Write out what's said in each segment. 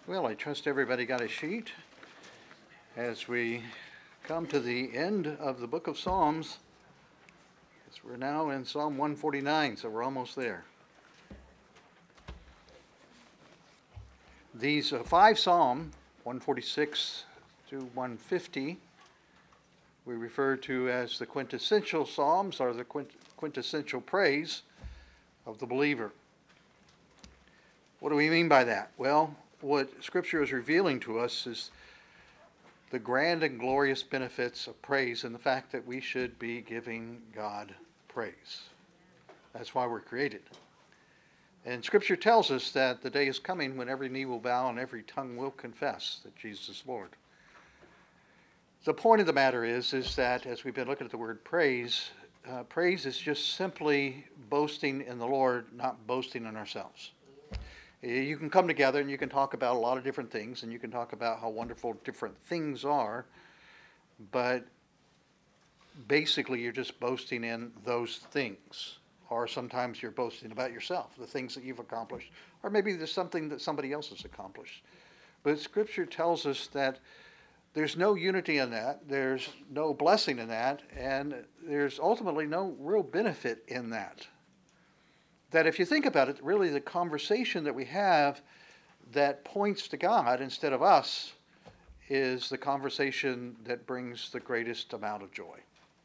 Well, I trust everybody got a sheet as we come to the end of the book of Psalms. As we're now in Psalm 149, so we're almost there. These five Psalms, 146 to 150, we refer to as the quintessential Psalms, or the quintessential praise of the believer. What do we mean by that? Well, what Scripture is revealing to us is the grand and glorious benefits of praise and the fact that we should be giving God praise. That's why we're created. And Scripture tells us that the day is coming when every knee will bow and every tongue will confess that Jesus is Lord. The point of the matter is that as we've been looking at the word praise, praise is just simply boasting in the Lord, not boasting in ourselves. You can come together and you can talk about a lot of different things, and you can talk about how wonderful different things are, but basically you're just boasting in those things. Or sometimes you're boasting about yourself, the things that you've accomplished, or maybe there's something that somebody else has accomplished. But Scripture tells us that there's no unity in that, there's no blessing in that, and there's ultimately no real benefit in that. That if you think about it, really the conversation that we have that points to God instead of us is the conversation that brings the greatest amount of joy.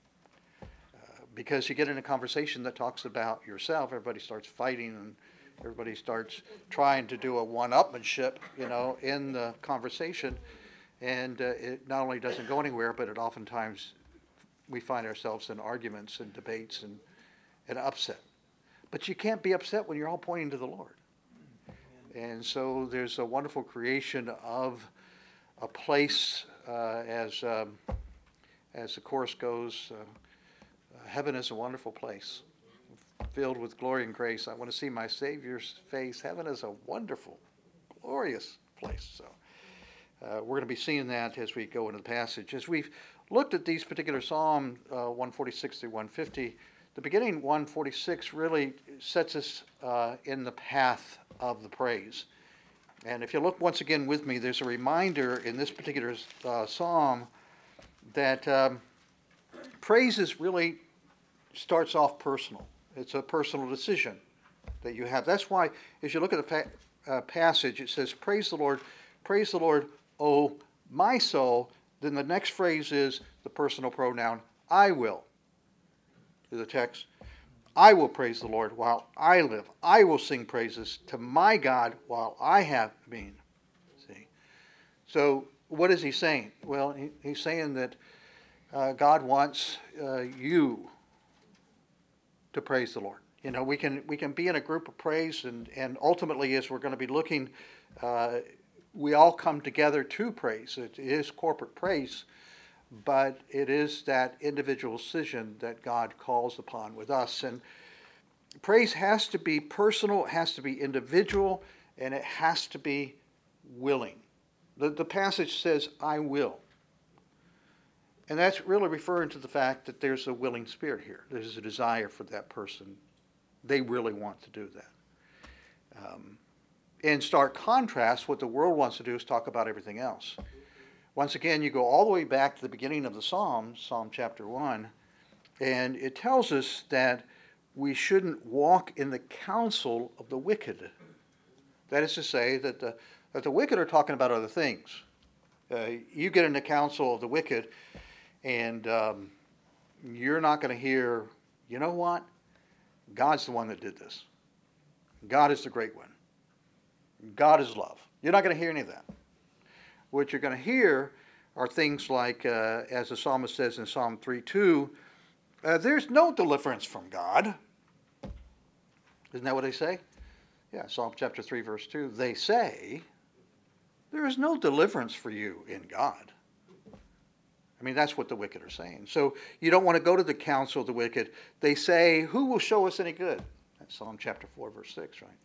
Because you get in a conversation that talks about yourself, everybody starts fighting and everybody starts trying to do a one-upmanship, in the conversation. And it not only doesn't go anywhere, but it oftentimes we find ourselves in arguments and debates and upset. But you can't be upset when you're all pointing to the Lord. And so there's a wonderful creation of a place, as the chorus goes, heaven is a wonderful place, filled with glory and grace. I want to see my Savior's face. Heaven is a wonderful, glorious place. So we're going to be seeing that as we go into the passage. As we've looked at these particular Psalm 146 through 150, the beginning 146 really sets us in the path of the praise. And if you look once again with me, there's a reminder in this particular psalm that praise really starts off personal. It's a personal decision that you have. That's why, as you look at the passage, it says, praise the Lord, O my soul. Then the next phrase is the personal pronoun, I will. To the text, I will praise the Lord while I live. I will sing praises to my God while I have been. See? So what is he saying? Well, he's saying that God wants you to praise the Lord. We can be in a group of praise, and ultimately, as we're going to be looking, we all come together to praise. It is corporate praise, but it is that individual decision that God calls upon with us. And praise has to be personal, it has to be individual, and it has to be willing. The passage says, I will. And that's really referring to the fact that there's a willing spirit here. There's a desire for that person. They really want to do that. In stark contrast, what the world wants to do is talk about everything else. Once again, you go all the way back to the beginning of the Psalm chapter 1, and it tells us that we shouldn't walk in the counsel of the wicked. That is to say that the wicked are talking about other things. You get in the counsel of the wicked, and you're not going to hear, you know what? God's the one that did this. God is the great one. God is love. You're not going to hear any of that. What you're going to hear are things like, as the psalmist says in Psalm 3:2, there's no deliverance from God. Isn't that what they say? Yeah, Psalm chapter 3, verse 2. They say, there is no deliverance for you in God. I mean, that's what the wicked are saying. So you don't want to go to the counsel of the wicked. They say, who will show us any good? That's Psalm chapter 4, verse 6, right?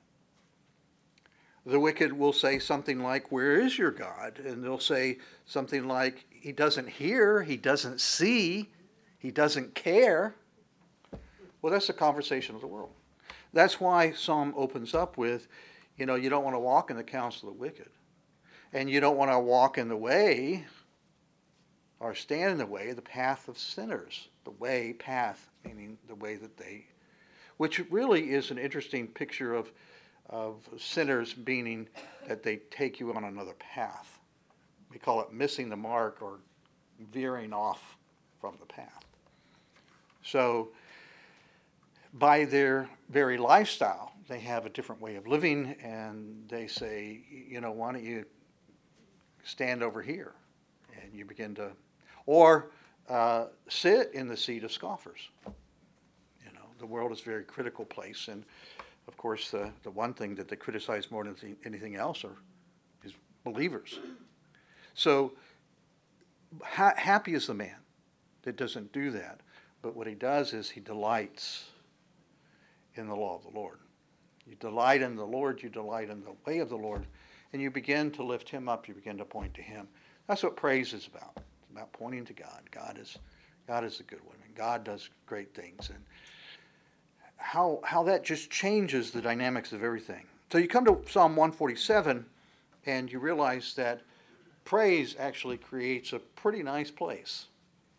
The wicked will say something like, where is your God? And they'll say something like, he doesn't hear, he doesn't see, he doesn't care. Well, that's the conversation of the world. That's why Psalm opens up with, you don't want to walk in the counsel of the wicked. And you don't want to walk in the way or stand in the way of the path of sinners. The way, path, meaning the way that they, which really is an interesting picture of sinners, meaning that they take you on another path. We call it missing the mark or veering off from the path. So by their very lifestyle, they have a different way of living, and they say, why don't you stand over here? And you begin to, or sit in the seat of scoffers. The world is a very critical place, and of course the one thing that they criticize more than anything else is believers. So happy is the man that doesn't do that, but what he does is he delights in the law of the Lord. You delight in the Lord, you delight in the way of the Lord, and you begin to lift him up, you begin to point to him. That's what praise is about. It's about pointing to God. God is a good one, and God does great things. And how that just changes the dynamics of everything. So you come to Psalm 147, and you realize that praise actually creates a pretty nice place.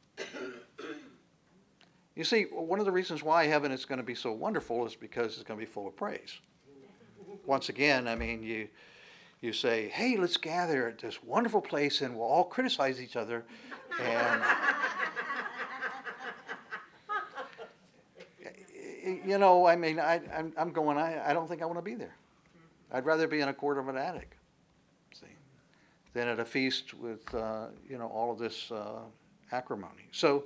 You see, one of the reasons why heaven is going to be so wonderful is because it's going to be full of praise. Once again, you say, hey, let's gather at this wonderful place and we'll all criticize each other. And, I'm going, I don't think I want to be there. I'd rather be in a court of an attic, than at a feast with, all of this acrimony. So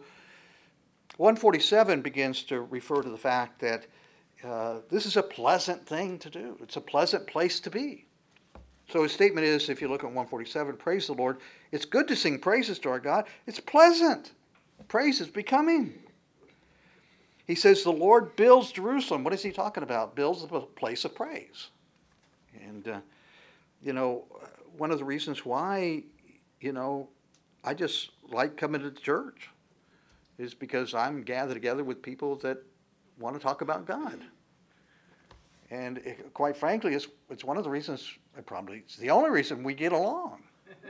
147 begins to refer to the fact that this is a pleasant thing to do. It's a pleasant place to be. So his statement is, if you look at 147, praise the Lord. It's good to sing praises to our God. It's pleasant. Praise is becoming. He says the Lord builds Jerusalem. What is he talking about? Builds a place of praise. And, one of the reasons why, I just like coming to church is because I'm gathered together with people that want to talk about God. And quite frankly, it's one of the reasons, it's the only reason we get along.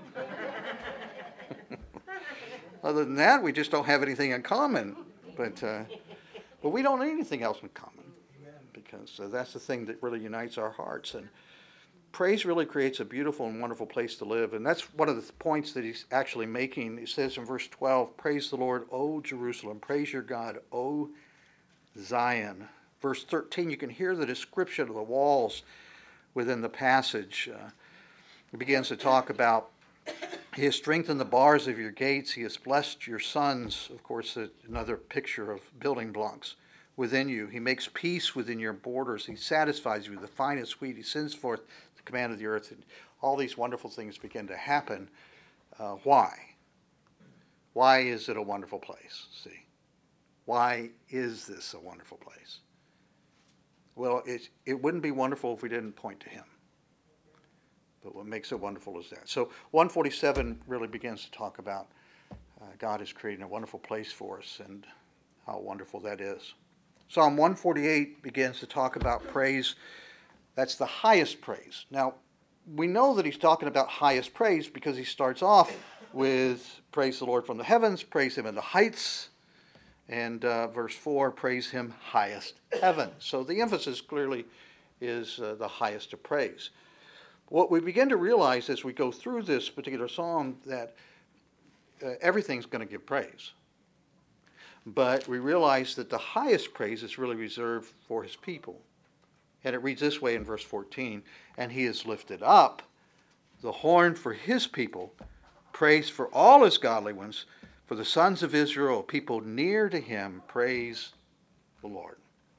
Other than that, we just don't have anything in common. But we don't need anything else in common, because that's the thing that really unites our hearts. And praise really creates a beautiful and wonderful place to live. And that's one of the points that he's actually making. He says in verse 12, praise the Lord, O Jerusalem. Praise your God, O Zion. Verse 13, you can hear the description of the walls within the passage. It begins to talk about he has strengthened the bars of your gates. He has blessed your sons. Of course, another picture of building blocks within you. He makes peace within your borders. He satisfies you with the finest wheat. He sends forth the command of the earth. And all these wonderful things begin to happen. Why? Why is it a wonderful place? See, why is this a wonderful place? Well, it wouldn't be wonderful if we didn't point to him. But what makes it wonderful is that. So 147 really begins to talk about God is creating a wonderful place for us and how wonderful that is. Psalm 148 begins to talk about praise. That's the highest praise. Now, we know that he's talking about highest praise because he starts off with praise the Lord from the heavens, praise him in the heights, and verse 4, praise him highest heaven. So the emphasis clearly is the highest of praise. What we begin to realize as we go through this particular psalm that everything's going to give praise. But we realize that the highest praise is really reserved for his people. And it reads this way in verse 14, and he has lifted up the horn for his people, praise for all his godly ones, for the sons of Israel, people near to him, praise the Lord.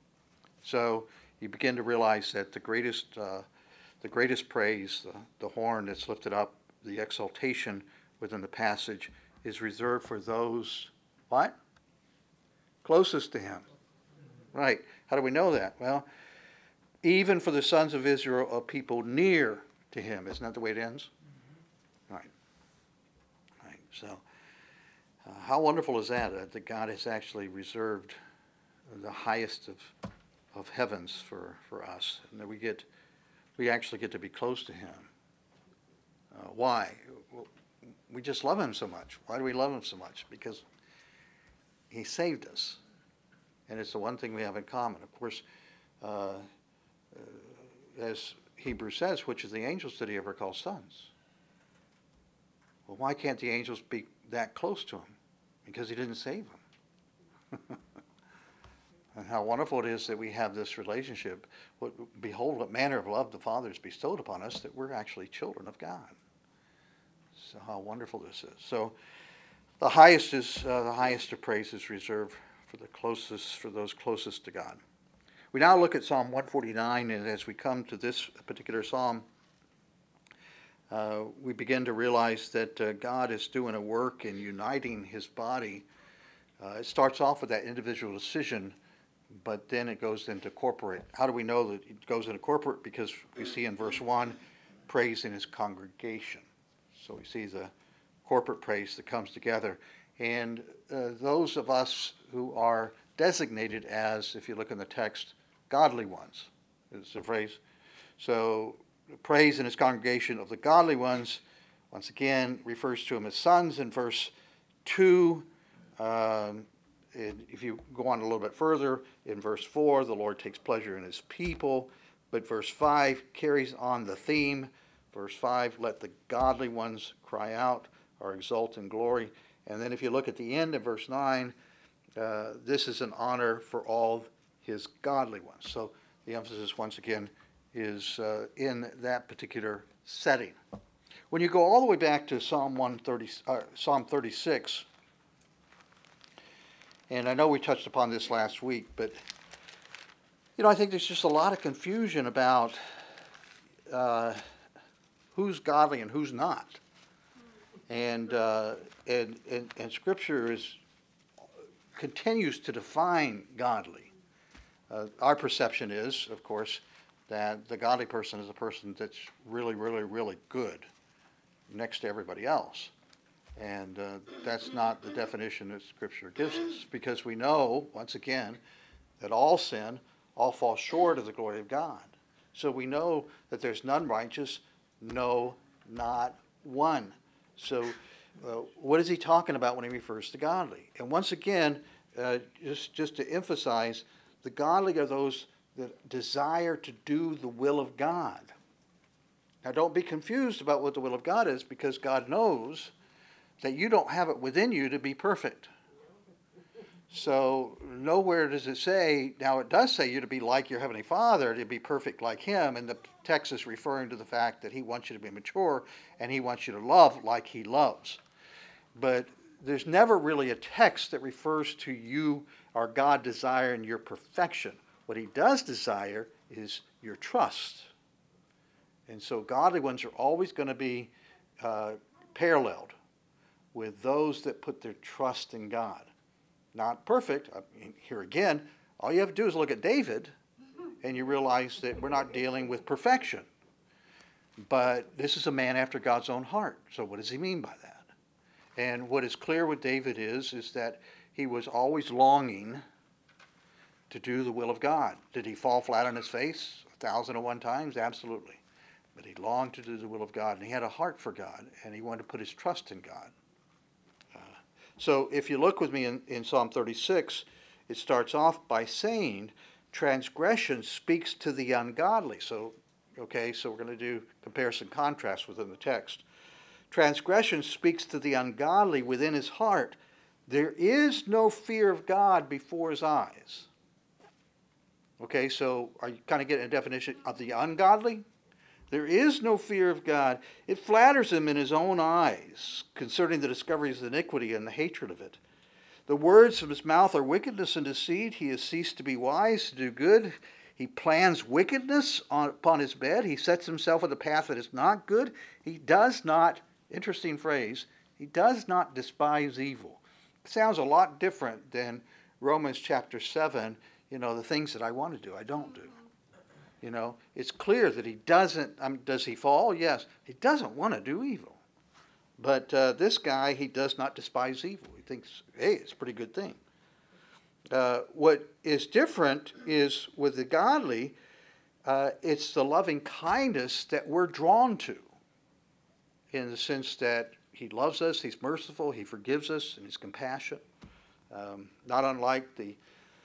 So you begin to realize that the greatest praise, the horn that's lifted up, the exaltation within the passage is reserved for those, what? Closest to him. Right. How do we know that? Well, even for the sons of Israel, a people near to him. Isn't that the way it ends? Right. Right. So, how wonderful is that? That God has actually reserved the highest of heavens for us, and that we actually get to be close to him. Why? Well, we just love him so much. Why do we love him so much? Because he saved us. And it's the one thing we have in common. Of course, as Hebrews says, which of the angels did he ever call sons? Well, why can't the angels be that close to him? Because he didn't save them. And how wonderful it is that we have this relationship. Behold, what manner of love the Father has bestowed upon us, that we're actually children of God. So how wonderful this is. So the highest of praise is reserved for those closest to God. We now look at Psalm 149, and as we come to this particular psalm, we begin to realize that God is doing a work in uniting his body. It starts off with that individual decision, but then it goes into corporate. How do we know that it goes into corporate? Because we see in verse 1, praise in his congregation. So we see the corporate praise that comes together. And those of us who are designated as, if you look in the text, godly ones, is the phrase. So praise in his congregation of the godly ones, once again, refers to him as sons in verse 2. If you go on a little bit further, in verse 4, the Lord takes pleasure in his people. But verse 5 carries on the theme. Verse 5, let the godly ones cry out or exult in glory. And then if you look at the end of verse 9, this is an honor for all his godly ones. So the emphasis, once again, is in that particular setting. When you go all the way back to Psalm 36, and I know we touched upon this last week, but I think there's just a lot of confusion about who's godly and who's not. And Scripture continues to define godly. Our perception is, of course, that the godly person is a person that's really, really, really good next to everybody else. And that's not the definition that Scripture gives us, because we know, once again, that all sin, all fall short of the glory of God. So we know that there's none righteous, no, not one. So what is he talking about when he refers to godly? And once again, just to emphasize, the godly are those that desire to do the will of God. Now don't be confused about what the will of God is, because God knows that you don't have it within you to be perfect. So nowhere does it say, now it does say you to be like your Heavenly Father, to be perfect like him, and the text is referring to the fact that he wants you to be mature and he wants you to love like he loves. But there's never really a text that refers to you or God desiring your perfection. What he does desire is your trust. And so godly ones are always going to be paralleled with those that put their trust in God. Not perfect. I mean, here again, all you have to do is look at David, and you realize that we're not dealing with perfection. But this is a man after God's own heart. So what does he mean by that? And what is clear with David is that he was always longing to do the will of God. Did he fall flat on his face 1,001 times? Absolutely. But he longed to do the will of God, and he had a heart for God, and he wanted to put his trust in God. So if you look with me in Psalm 36, it starts off by saying, transgression speaks to the ungodly. So we're going to do comparison contrast within the text. Transgression speaks to the ungodly within his heart. There is no fear of God before his eyes. Okay, so are you kind of getting a definition of the ungodly? There is no fear of God. It flatters him in his own eyes concerning the discoveries of iniquity and the hatred of it. The words of his mouth are wickedness and deceit. He has ceased to be wise, to do good. He plans wickedness upon his bed. He sets himself on the path that is not good. He does not, interesting phrase, he does not despise evil. It sounds a lot different than Romans chapter 7, the things that I want to do, I don't do. It's clear that he doesn't, does he fall? Yes. He doesn't want to do evil. But this guy, he does not despise evil. He thinks, hey, it's a pretty good thing. What is different is with the godly, it's the loving kindness that we're drawn to. in the sense that he loves us, he's merciful, he forgives us, and he's compassionate. Not unlike the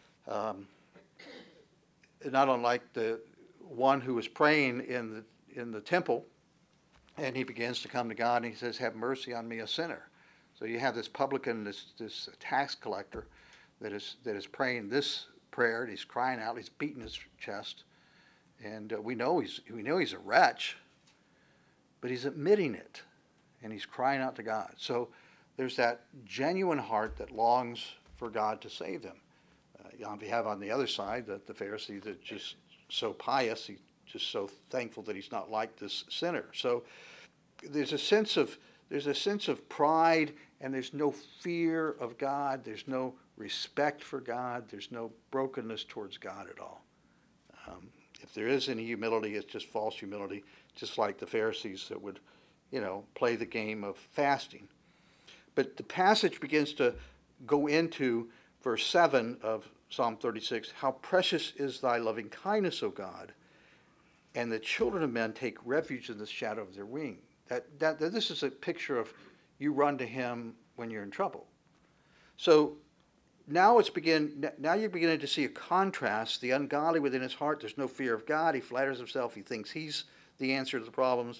one who was praying in the temple, and he begins to come to God, and he says, "Have mercy on me, a sinner." So you have this publican, this tax collector, that is praying this prayer, and he's crying out, he's beating his chest, and we know he's a wretch, but he's admitting it, and he's crying out to God. So there's that genuine heart that longs for God to save them. You have on the other side the Pharisee that's just so pious, he's just so thankful that he's not like this sinner. So there's a sense of pride, and there's no fear of God. There's no respect for God. There's no brokenness towards God at all. If there is any humility, it's just false humility, just like the Pharisees that would, play the game of fasting. But the passage begins to go into verse 7 of Psalm 36. How precious is thy loving kindness, O God, and the children of men take refuge in the shadow of their wing. That this is a picture of you run to him when you're in trouble. So now you're beginning to see a contrast. The ungodly within his heart, there's no fear of God. He flatters himself. He thinks he's the answer to the problems.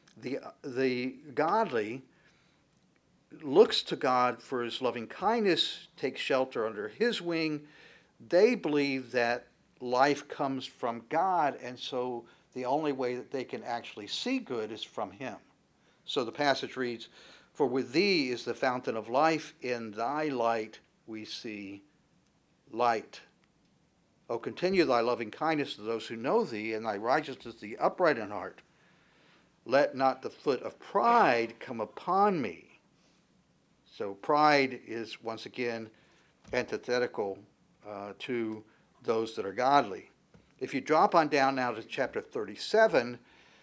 The godly looks to God for his loving kindness, takes shelter under his wing. They believe that life comes from God, and so the only way that they can actually see good is from him. So the passage reads, "For with thee is the fountain of life, in thy light we see light. O continue thy loving kindness to those who know thee, and thy righteousness to the upright in heart. Let not the foot of pride come upon me." So pride is, once again, antithetical to those that are godly. If you drop on down now to chapter 37,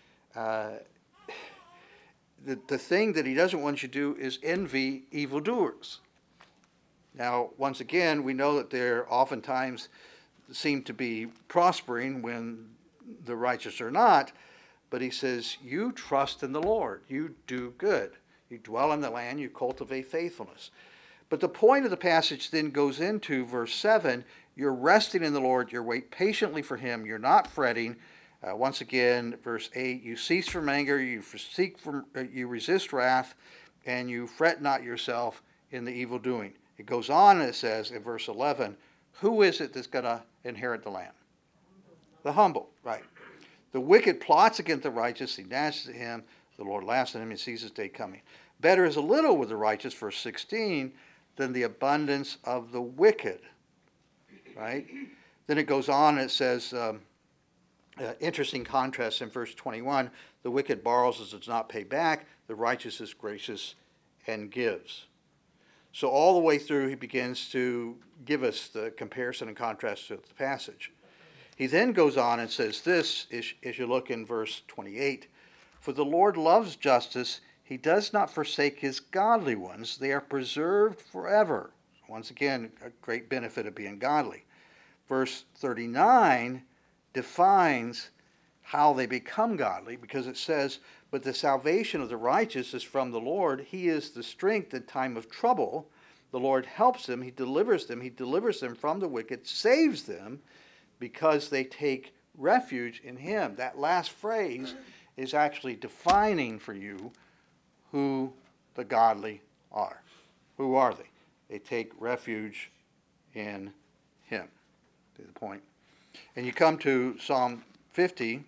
the thing that he doesn't want you to do is envy evildoers. Now, once again, we know that there oftentimes seem to be prospering when the righteous are not, but he says, you trust in the Lord, you do good, you dwell in the land, you cultivate faithfulness. But the point of the passage then goes into verse 7, you're resting in the Lord, you wait patiently for him, you're not fretting. Once again, verse 8, you cease from anger, you resist wrath, and you fret not yourself in the evil doing. It goes on and it says in verse 11, who is it that's going to inherit the land? The humble, right. The wicked plots against the righteous, he gnashes at him, the Lord laughs at him, and sees his day coming. Better is a little with the righteous, verse 16, than the abundance of the wicked, right? Then it goes on and it says, interesting contrast in verse 21, the wicked borrows and does not pay back, the righteous is gracious and gives. So all the way through he begins to give us the comparison and contrast to the passage. He then goes on and says this, as you look in verse 28, for the Lord loves justice, he does not forsake his godly ones, they are preserved forever. Once again, a great benefit of being godly. Verse 39 defines how they become godly, because it says, but the salvation of the righteous is from the Lord. He is the strength in time of trouble. The Lord helps them. He delivers them from the wicked, saves them because they take refuge in him. That last phrase is actually defining for you who the godly are. Who are they? They take refuge in him. To the point. And you come to Psalm 50.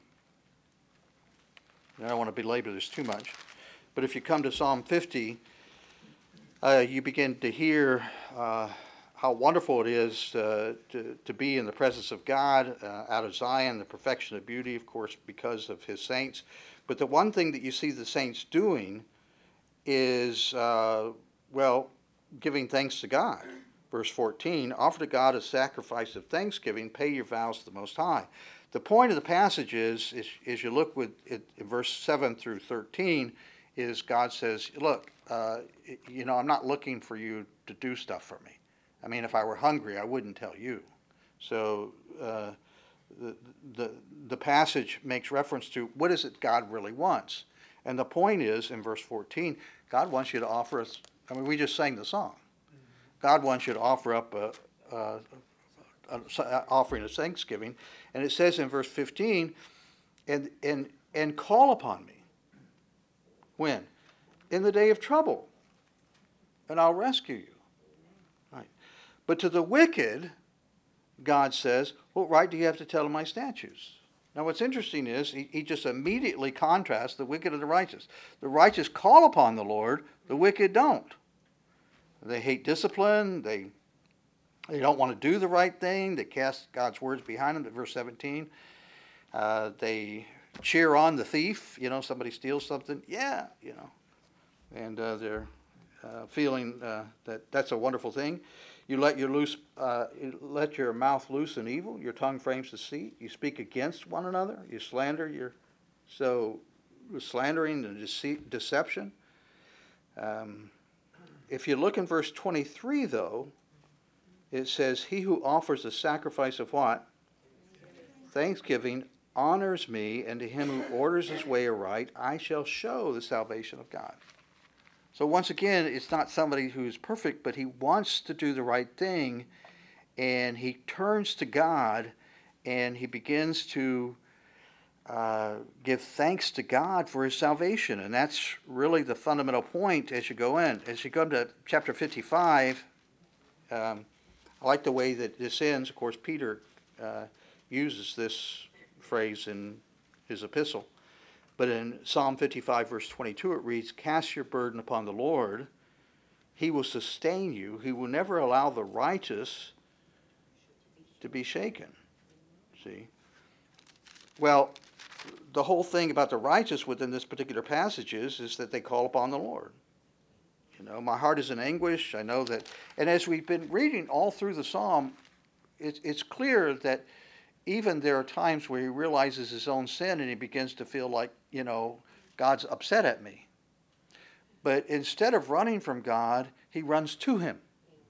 I don't want to belabor this too much, but if you come to Psalm 50, you begin to hear how wonderful it is to be in the presence of God out of Zion, the perfection of beauty, of course, because of his saints. But the one thing that you see the saints doing is, giving thanks to God. Verse 14, offer to God a sacrifice of thanksgiving, pay your vows to the Most High. The point of the passage is you look with it, in verse 7 through 13, is God says, look, I'm not looking for you to do stuff for me. I mean, if I were hungry, I wouldn't tell you. So the passage makes reference to what is it God really wants. And the point is, in verse 14, God wants you to offer us, I mean, we just sang the song. God wants you to offer up an offering of thanksgiving. And it says in verse 15, and call upon me. When? In the day of trouble, and I'll rescue you. Right. But to the wicked, God says, what right do you have to tell them my statutes? Now what's interesting is he just immediately contrasts the wicked and the righteous. The righteous call upon the Lord, the wicked don't. They hate discipline, they don't want to do the right thing, they cast God's words behind them, verse 17. They cheer on the thief, somebody steals something, and they're feeling that that's a wonderful thing. You let your mouth loose in evil. Your tongue frames deceit. You speak against one another. You slander. Slandering and deception. If you look in verse 23, though, it says, "He who offers a sacrifice of what? Thanksgiving honors me, and to him who orders his way aright, I shall show the salvation of God." So once again, it's not somebody who is perfect, but he wants to do the right thing, and he turns to God, and he begins to give thanks to God for his salvation. And that's really the fundamental point as you go in. As you go to chapter 55, I like the way that this ends. Of course, Peter uses this phrase in his epistle. But in Psalm 55, verse 22, it reads, "Cast your burden upon the Lord. He will sustain you. He will never allow the righteous to be shaken." See? Well, the whole thing about the righteous within this particular passage is that they call upon the Lord. My heart is in anguish. I know that. And as we've been reading all through the psalm, it's clear that even there are times where he realizes his own sin and he begins to feel like, God's upset at me. But instead of running from God, he runs to him.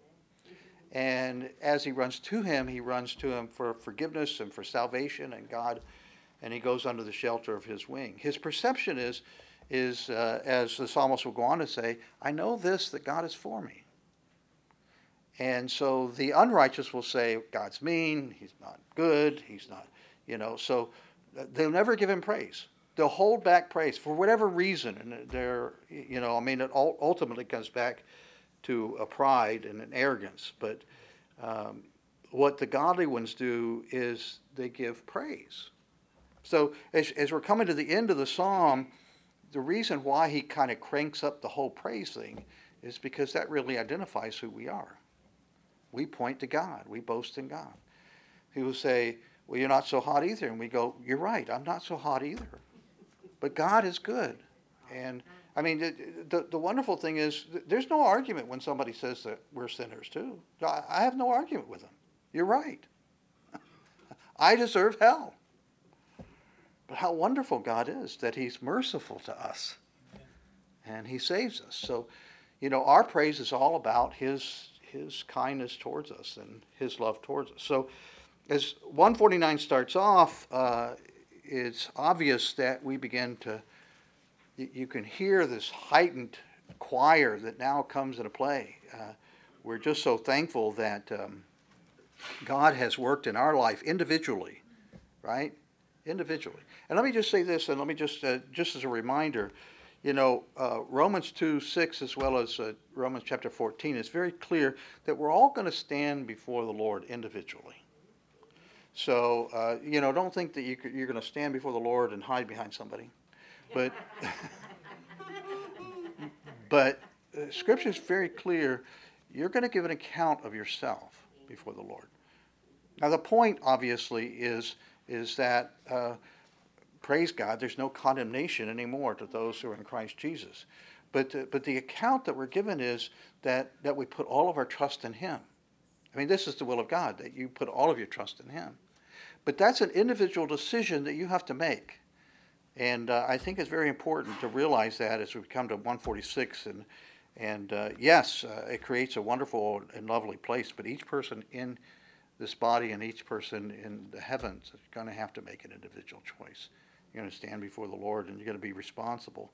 And as he runs to him for forgiveness and for salvation and God, and he goes under the shelter of his wing. His perception is as the psalmist will go on to say, I know this, that God is for me. And so the unrighteous will say, God's mean, he's not good, he's not, so they'll never give him praise. They'll hold back praise for whatever reason. And it ultimately comes back to a pride and an arrogance. But what the godly ones do is they give praise. So as we're coming to the end of the psalm, the reason why he kind of cranks up the whole praise thing is because that really identifies who we are. We point to God. We boast in God. People say, well, you're not so hot either. And we go, you're right, I'm not so hot either. But God is good. And, the wonderful thing is, there's no argument when somebody says that we're sinners too. I have no argument with them. You're right. I deserve hell. But how wonderful God is that he's merciful to us. And he saves us. So, our praise is all about his kindness towards us and his love towards us. So as 149 starts off, it's obvious that we begin to, you can hear this heightened choir that now comes into play. We're just so thankful that God has worked in our life individually, right? Individually. And let me just say this, and let me just as a reminder, Romans 2:6 as well as Romans chapter 14 is very clear that we're all going to stand before the Lord individually. So, don't think that you're going to stand before the Lord and hide behind somebody. But, but Scripture is very clear. You're going to give an account of yourself before the Lord. Now, the point, obviously, is that praise God, there's no condemnation anymore to those who are in Christ Jesus. But the account that we're given is that we put all of our trust in him. This is the will of God, that you put all of your trust in him. But that's an individual decision that you have to make. And I think it's very important to realize that as we come to 146. And yes, it creates a wonderful and lovely place, but each person in this body and each person in the heavens is going to have to make an individual choice. You're going to stand before the Lord, and you're going to be responsible.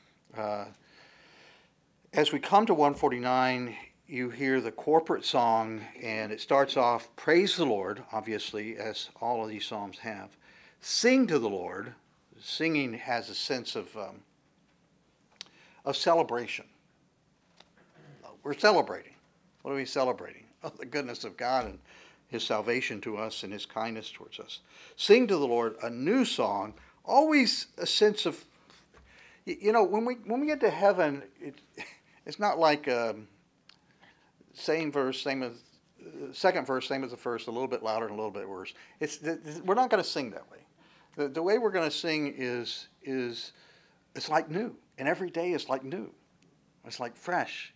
As we come to 149, you hear the corporate song, and it starts off, praise the Lord, obviously, as all of these psalms have. Sing to the Lord. Singing has a sense of celebration. We're celebrating. What are we celebrating? Oh, the goodness of God and his salvation to us and his kindness towards us. Sing to the Lord a new song. Always a sense of, when we get to heaven, it's not like same verse, same as second verse, same as the first, a little bit louder and a little bit worse. We're not going to sing that way. The way we're going to sing is it's like new, and every day is like new. It's like fresh.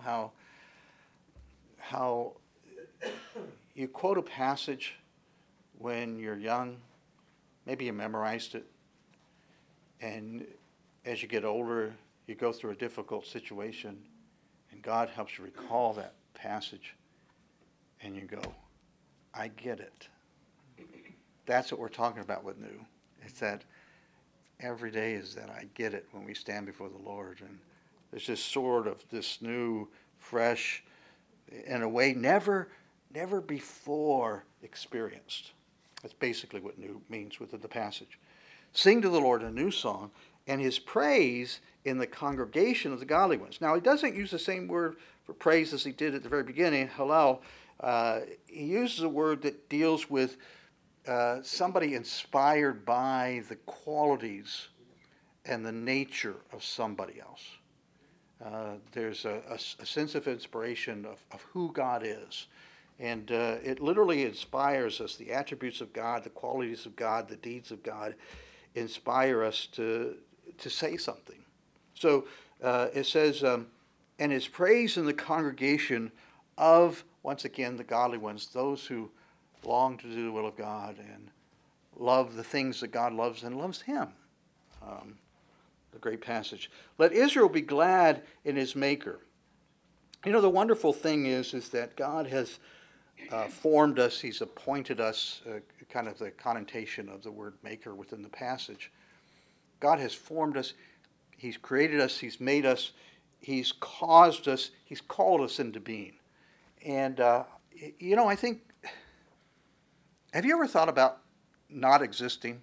How you quote a passage when you're young, maybe you memorized it, and as you get older, you go through a difficult situation, and God helps you recall that passage, and you go, I get it. That's what we're talking about with new. It's that every day is that I get it when we stand before the Lord, and there's just sort of this new, fresh, in a way never before experienced. That's basically what new means within the passage. Sing to the Lord a new song, and his praise in the congregation of the godly ones. Now, he doesn't use the same word for praise as he did at the very beginning, hallel. He uses a word that deals with somebody inspired by the qualities and the nature of somebody else. There's a sense of inspiration of who God is. And it literally inspires us. The attributes of God, the qualities of God, the deeds of God inspire us to say something. So it says, and his praise in the congregation of, once again, the godly ones, those who long to do the will of God and love the things that God loves and loves him. The great passage. Let Israel be glad in his maker. The wonderful thing is that God has formed us. He's appointed us, kind of the connotation of the word maker within the passage. God has formed us. He's created us. He's made us. He's caused us. He's called us into being. And, I think, have you ever thought about not existing?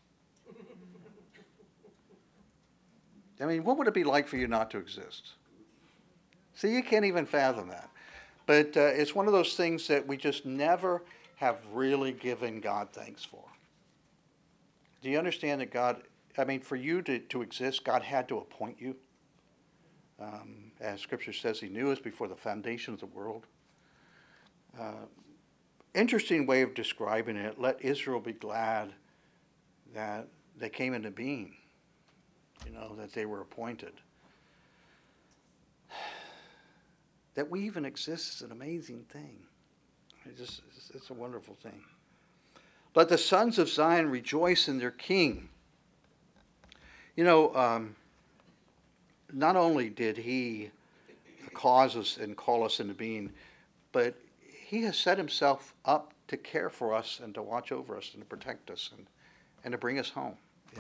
I mean, what would it be like for you not to exist? See, you can't even fathom that. But it's one of those things that we just never have really given God thanks for. Do you understand that God, for you to exist, God had to appoint you? As Scripture says, he knew us before the foundation of the world. Interesting way of describing it. Let Israel be glad that they came into being, that they were appointed. That we even exist is an amazing thing. It's a wonderful thing. Let the sons of Zion rejoice in their king. Not only did he cause us and call us into being, but he has set himself up to care for us and to watch over us and to protect us and to bring us home,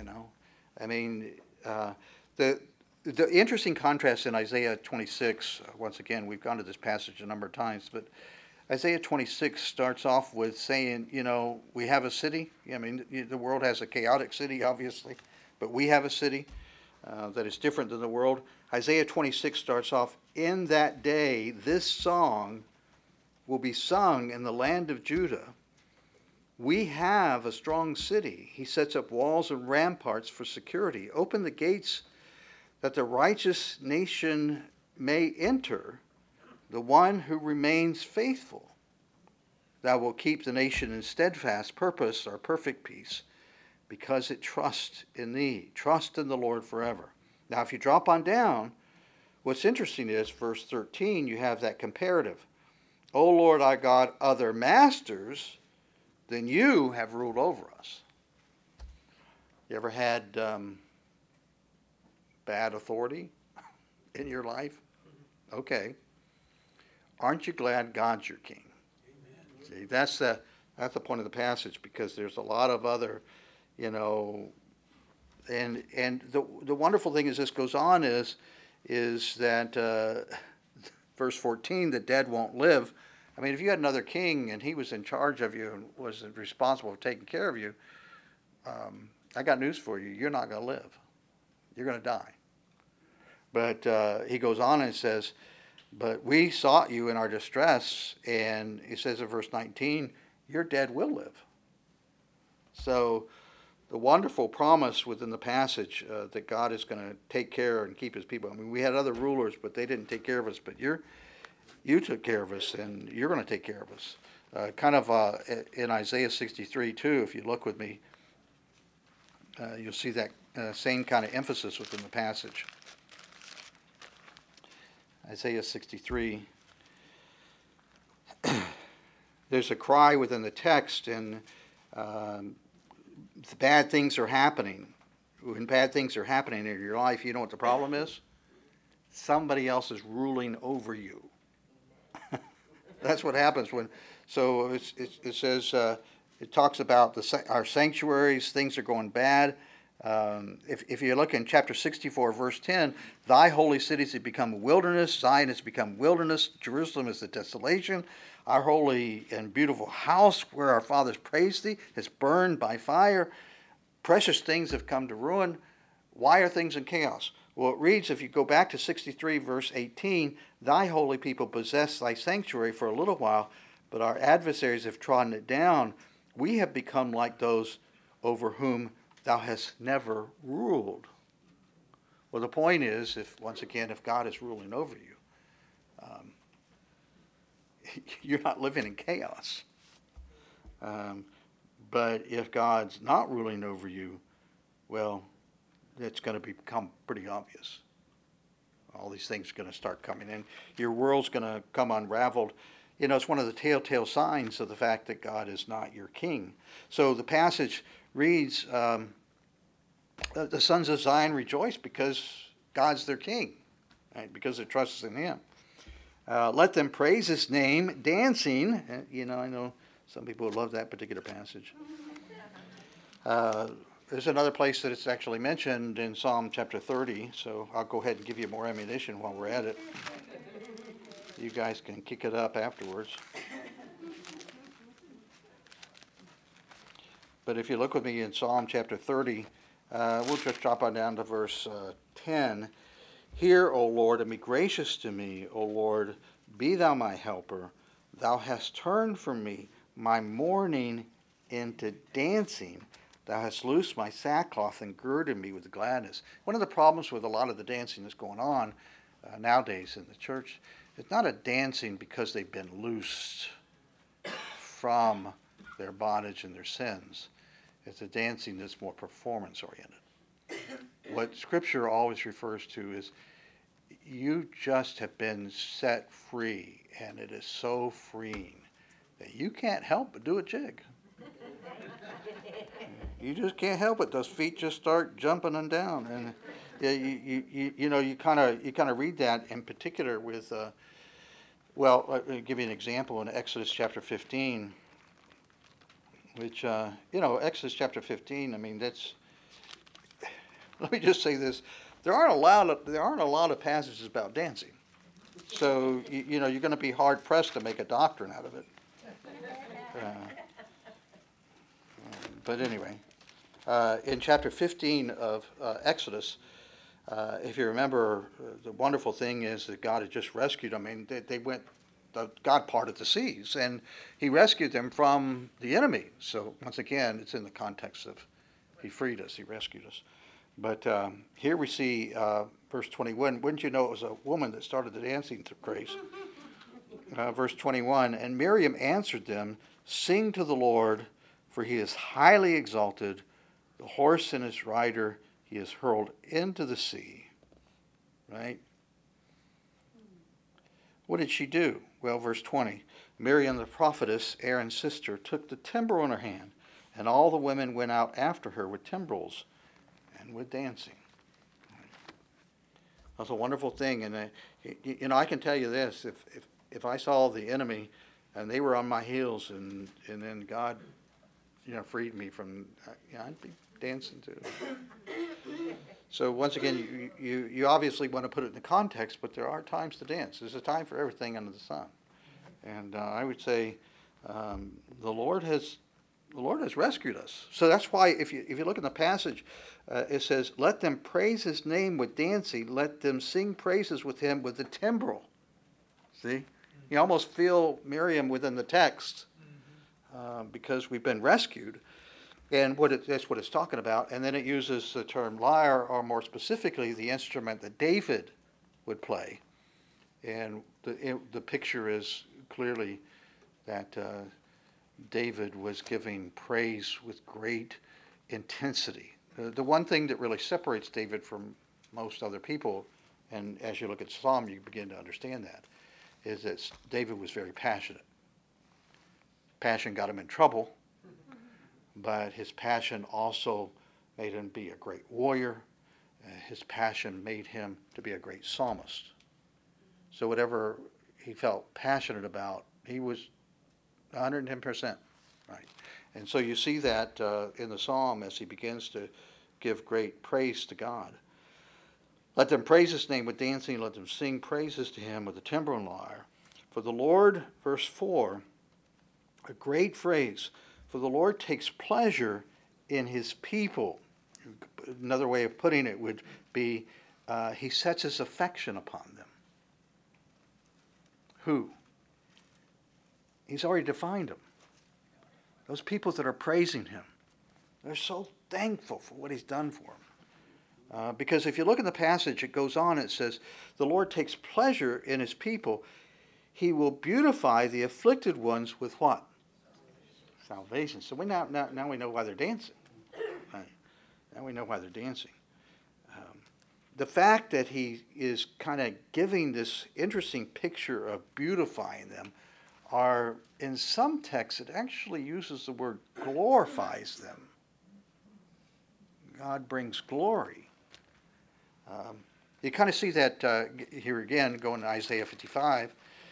The interesting contrast in Isaiah 26, once again, we've gone to this passage a number of times, but Isaiah 26 starts off with saying, we have a city. The world has a chaotic city, obviously, but we have a city that is different than the world. Isaiah 26 starts off, in that day, this song will be sung in the land of Judah. We have a strong city. He sets up walls and ramparts for security. Open the gates that the righteous nation may enter, the one who remains faithful. Thou wilt keep the nation in steadfast purpose or perfect peace, because it trusts in thee. Trust in the Lord forever. Now, if you drop on down, what's interesting is, verse 13, you have that comparative. O Lord our God, other masters than you have ruled over us. You ever had bad authority in your life? Okay. Aren't you glad God's your king? Amen. See, that's the point of the passage, because there's a lot of other, And the wonderful thing as this goes on is that verse 14, the dead won't live. I mean, if you had another king and he was in charge of you and was responsible for taking care of you, I got news for you. You're not going to live. You're going to die. But he goes on and says, but we sought you in our distress, and he says in verse 19, your dead will live. So the wonderful promise within the passage that God is going to take care and keep his people. I mean, we had other rulers, but they didn't take care of us. But you took care of us, and you're going to take care of us. Kind of in Isaiah 63 too, if you look with me, you'll see that same kind of emphasis within the passage. Isaiah 63. There's a cry within the text, and the bad things are happening. When bad things are happening in your life, you know what the problem is? Somebody else is ruling over you. That's what happens when. So it says it talks about our sanctuaries. Things are going bad. If you look in chapter 64, verse 10, thy holy cities have become a wilderness. Zion has become wilderness. Jerusalem is a desolation. Our holy and beautiful house where our fathers praised thee is burned by fire. Precious things have come to ruin. Why are things in chaos? Well, it reads, if you go back to 63, verse 18, thy holy people possess thy sanctuary for a little while, but our adversaries have trodden it down. We have become like those over whom thou hast never ruled. Well, the point is, if God is ruling over you, you're not living in chaos. But if God's not ruling over you, well, it's going to become pretty obvious. All these things are going to start coming in. Your world's going to come unraveled. You know, it's one of the telltale signs of the fact that God is not your king. So the passage reads, the sons of Zion rejoice because God's their king, right? Because they trust in him. Let them praise his name, dancing. You know, I know some people would love that particular passage. There's another place that it's actually mentioned in Psalm chapter 30, so I'll go ahead and give you more ammunition while we're at it. You guys can kick it up afterwards. But if you look with me in Psalm chapter 30, we'll just drop on down to verse 10. Hear, O Lord, and be gracious to me, O Lord, be thou my helper. Thou hast turned from me my mourning into dancing. Thou hast loosed my sackcloth and girded me with gladness. One of the problems with a lot of the dancing that's going on nowadays in the church, it's not a dancing because they've been loosed from their bondage and their sins. It's a dancing that's more performance-oriented. What Scripture always refers to is you just have been set free, and it is so freeing that you can't help but do a jig. You just can't help it. Those feet just start jumping and down, and you kind of read that in particular with. I'll give you an example in Exodus chapter 15, which Exodus chapter 15. I mean, that's. Let me just say this: there aren't a lot of passages about dancing, so you're going to be hard pressed to make a doctrine out of it. But anyway, in chapter 15 of Exodus, if you remember, the wonderful thing is that God had just rescued them. I mean, God parted the seas, and he rescued them from the enemy. So once again, it's in the context of he freed us, he rescued us. But here we see verse 21. Wouldn't you know it was a woman that started the dancing craze? Verse 21, and Miriam answered them, sing to the Lord, for he is highly exalted. The horse and his rider he is hurled into the sea. Right? What did she do? Well, verse 20. Miriam the prophetess, Aaron's sister, took the timbrel in her hand, and all the women went out after her with timbrels and with dancing. That's a wonderful thing. And I can tell you this, if I saw the enemy and they were on my heels and then God freed me from, I'd be dancing too. So once again, you obviously want to put it in the context, but there are times to dance. There's a time for everything under the sun. And I would say the Lord has rescued us. So that's why if you look in the passage, it says, "Let them praise His name with dancing. Let them sing praises with Him with the timbrel." See, you almost feel Miriam within the text because we've been rescued. And that's what it's talking about. And then it uses the term lyre, or more specifically, the instrument that David would play. And the picture is clearly that David was giving praise with great intensity. The one thing that really separates David from most other people, and as you look at Psalm, you begin to understand that, is that David was very passionate. Passion got him in trouble, but his passion also made him be a great warrior. His passion made him to be a great psalmist. So whatever he felt passionate about, he was 110%, right? And so you see that in the psalm as he begins to give great praise to God. Let them praise His name with dancing. Let them sing praises to Him with the timbrel and lyre. For the Lord, verse 4, a great phrase, for the Lord takes pleasure in His people. Another way of putting it would be, He sets His affection upon them. Who? He's already defined them. Those people that are praising Him. They're so thankful for what He's done for them. Because if you look in the passage, it goes on, it says, the Lord takes pleasure in His people. He will beautify the afflicted ones with what? Salvation. So now we know why they're dancing. Right? Now we know why they're dancing. The fact that He is kind of giving this interesting picture of beautifying them are, in some texts, it actually uses the word glorifies them. God brings glory. You kind of see that here again, going to Isaiah 55.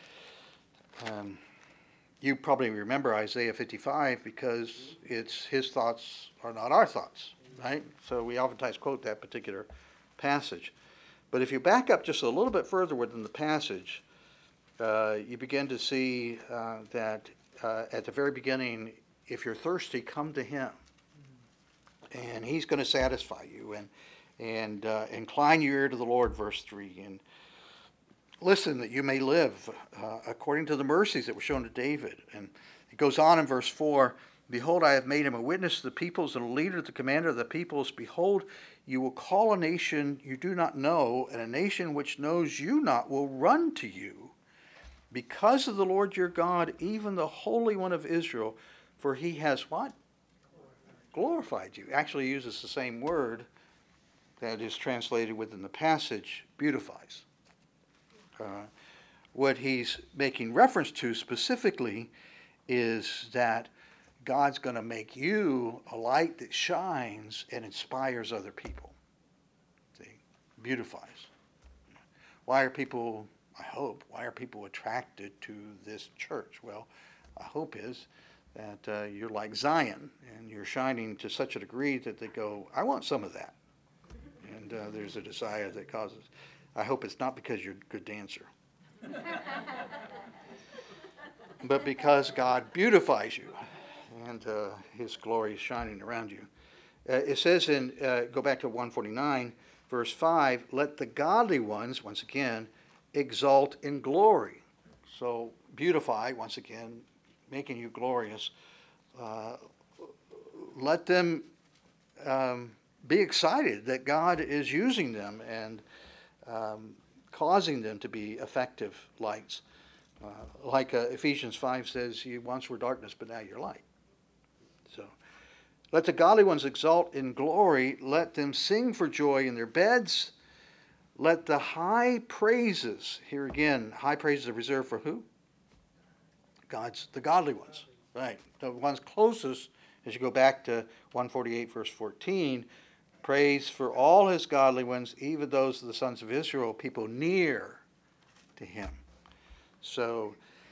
You probably remember Isaiah 55 because His thoughts are not our thoughts, right? So we oftentimes quote that particular passage. But if you back up just a little bit further within the passage, you begin to see that at the very beginning, if you're thirsty, come to Him. And He's going to satisfy you. And incline your ear to the Lord, verse 3. And listen that you may live according to the mercies that were shown to David. And it goes on in verse 4. Behold, I have made him a witness to the peoples and a leader, the commander of the peoples. Behold, you will call a nation you do not know, and a nation which knows you not will run to you. Because of the Lord your God, even the Holy One of Israel, for He has what? Glorified you. Actually uses the same word that is translated within the passage, beautifies. What he's making reference to specifically is that God's going to make you a light that shines and inspires other people. See? Beautifies. Why are people attracted to this church? Well, a hope is that you're like Zion and you're shining to such a degree that they go, I want some of that. And there's a desire that causes. I hope it's not because you're a good dancer. But because God beautifies you and His glory is shining around you. It says go back to 149, verse 5, let the godly ones, once again, exalt in glory. So beautify, once again, making you glorious. Let them be excited that God is using them and causing them to be effective lights. Like Ephesians 5 says, you once were darkness, but now you're light. So, let the godly ones exalt in glory. Let them sing for joy in their beds. Let the high praises, here again, high praises are reserved for who? The godly ones, right? The ones closest, as you go back to 148, verse 14, praise for all His godly ones, even those of the sons of Israel, people near to Him. So,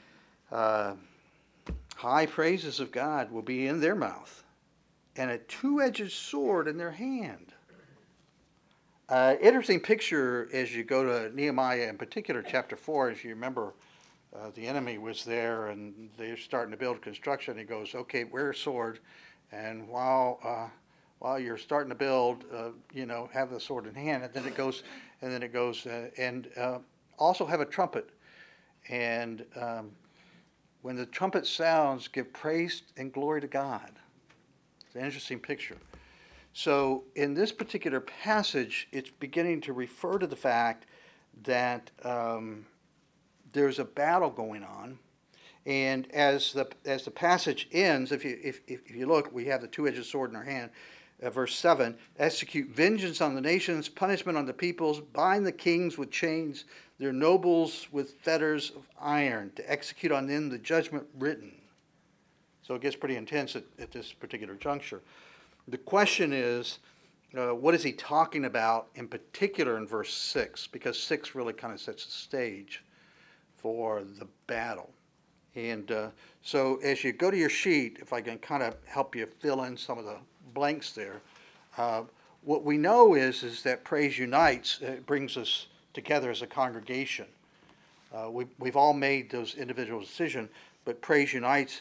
high praises of God will be in their mouth, and a two-edged sword in their hand. Interesting picture as you go to Nehemiah, in particular, chapter 4. If you remember, the enemy was there and they're starting to build construction. He goes, okay, wear a sword. And while you're starting to build, have the sword in hand. And then it goes, also have a trumpet. And when the trumpet sounds, give praise and glory to God. It's an interesting picture. So in this particular passage, it's beginning to refer to the fact that there's a battle going on, and as the passage ends, if you look, we have the two-edged sword in our hand. Verse 7: execute vengeance on the nations, punishment on the peoples, bind the kings with chains, their nobles with fetters of iron, to execute on them the judgment written. So it gets pretty intense at this particular juncture. The question is, what is he talking about in particular in verse 6? Because 6 really kind of sets the stage for the battle. And so as you go to your sheet, if I can kind of help you fill in some of the blanks there, what we know is that praise unites. It brings us together as a congregation. We've all made those individual decisions, but praise unites.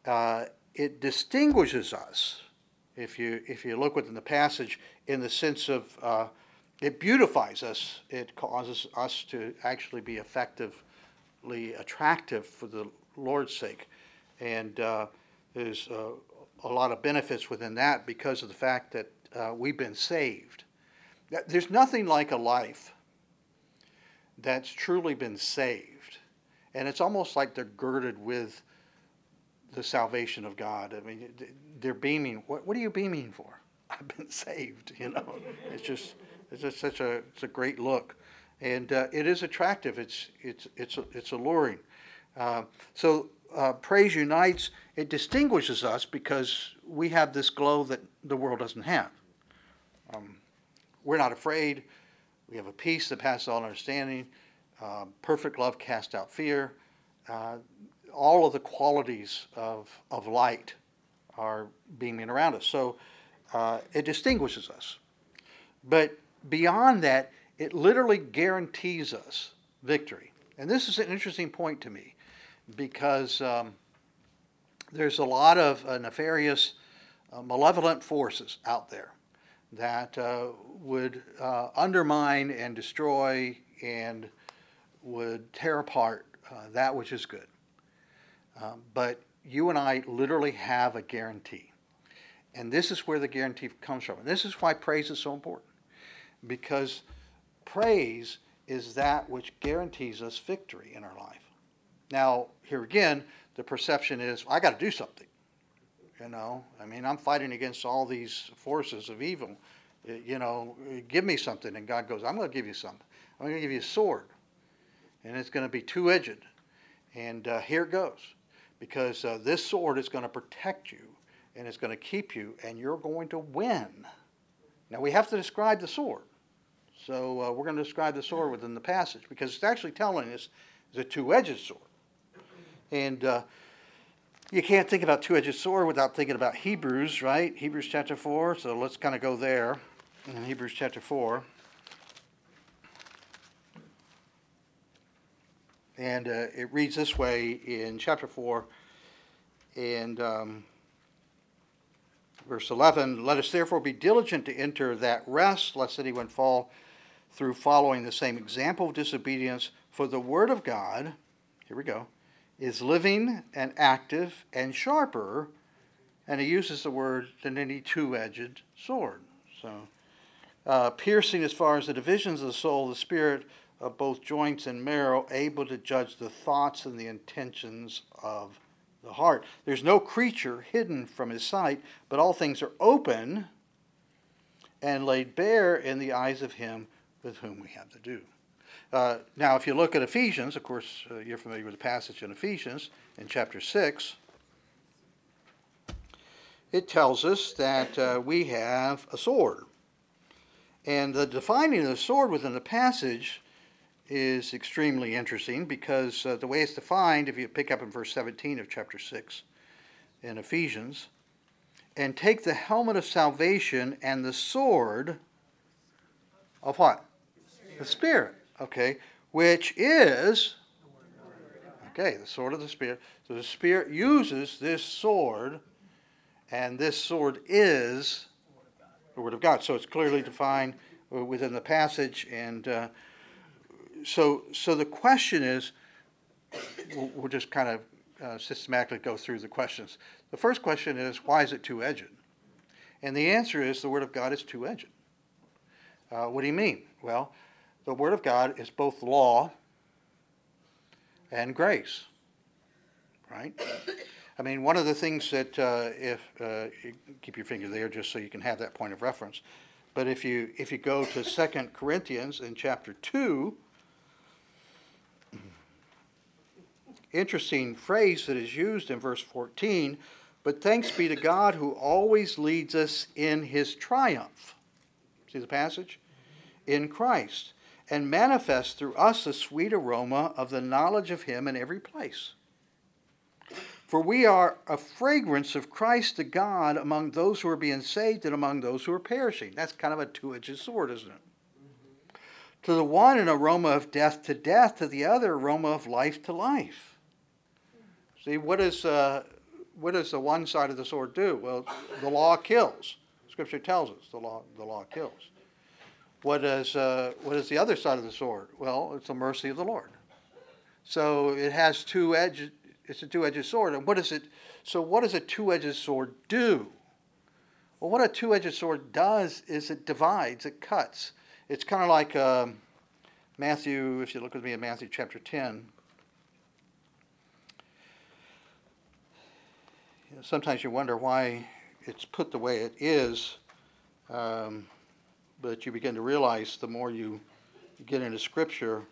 It distinguishes us. If you look within the passage, in the sense of it beautifies us, it causes us to actually be effectively attractive for the Lord's sake, and there's a lot of benefits within that because of the fact that we've been saved. There's nothing like a life that's truly been saved, and it's almost like they're girded with the salvation of God. I mean, they're beaming. What are you beaming for? I've been saved. It's just it's a great look, and it is attractive. It's alluring. So praise unites. It distinguishes us because we have this glow that the world doesn't have. We're not afraid. We have a peace that passes all understanding. Perfect love casts out fear. All of the qualities of light are beaming around us. So it distinguishes us. But beyond that, it literally guarantees us victory. And this is an interesting point to me because there's a lot of nefarious, malevolent forces out there that would undermine and destroy and would tear apart that which is good. But you and I literally have a guarantee. And this is where the guarantee comes from. And this is why praise is so important. Because praise is that which guarantees us victory in our life. Now, here again, the perception is, I got to do something. I'm fighting against all these forces of evil. Give me something. And God goes, I'm going to give you something. I'm going to give you a sword. And it's going to be two-edged. And here it goes. Because this sword is going to protect you, and it's going to keep you, and you're going to win. Now, we have to describe the sword. So we're going to describe the sword within the passage, because it's actually telling us it's a two-edged sword. And you can't think about two-edged sword without thinking about Hebrews, right? Hebrews chapter 4. So let's kind of go there in Hebrews chapter 4. And it reads this way in chapter 4 and verse 11. Let us therefore be diligent to enter that rest, lest anyone fall through following the same example of disobedience. For the word of God, here we go, is living and active and sharper, and he uses the word than any two-edged sword. So piercing as far as the divisions of the soul, the spirit, of both joints and marrow, able to judge the thoughts and the intentions of the heart. There's no creature hidden from his sight, but all things are open and laid bare in the eyes of him with whom we have to do. Now, if you look at Ephesians, of course, you're familiar with the passage in Ephesians in chapter 6. It tells us that we have a sword. And the defining of the sword within the passage is extremely interesting because the way it's defined, if you pick up in verse 17 of chapter 6 in Ephesians, and take the helmet of salvation and the sword of what? The Spirit. Okay. Which is, okay, the sword of the Spirit. So the Spirit uses this sword, and this sword is the Word of God. So it's clearly defined within the passage. And so the question is, we'll just kind of systematically go through the questions. The first question is, why is it two-edged? And the answer is, the Word of God is two-edged. What do you mean? Well, the Word of God is both law and grace, right? I mean, one of the things that, you keep your finger there just so you can have that point of reference, but if you go to 2 Corinthians in chapter 2, interesting phrase that is used in verse 14, but thanks be to God who always leads us in his triumph. See the passage? In Christ, and manifests through us the sweet aroma of the knowledge of him in every place. For we are a fragrance of Christ to God among those who are being saved and among those who are perishing. That's kind of a two-edged sword, isn't it? Mm-hmm. To the one, an aroma of death to death, to the other, aroma of life to life. See, what does the one side of the sword do? Well, the law kills. Scripture tells us the law kills. What is the other side of the sword? Well, it's the mercy of the Lord. So it has two edges. It's a two-edged sword. And what does a two-edged sword do? Well, what a two-edged sword does is it divides, it cuts. It's kind of like Matthew, if you look with me at Matthew chapter 10. Sometimes you wonder why it's put the way it is. But you begin to realize the more you get into Scripture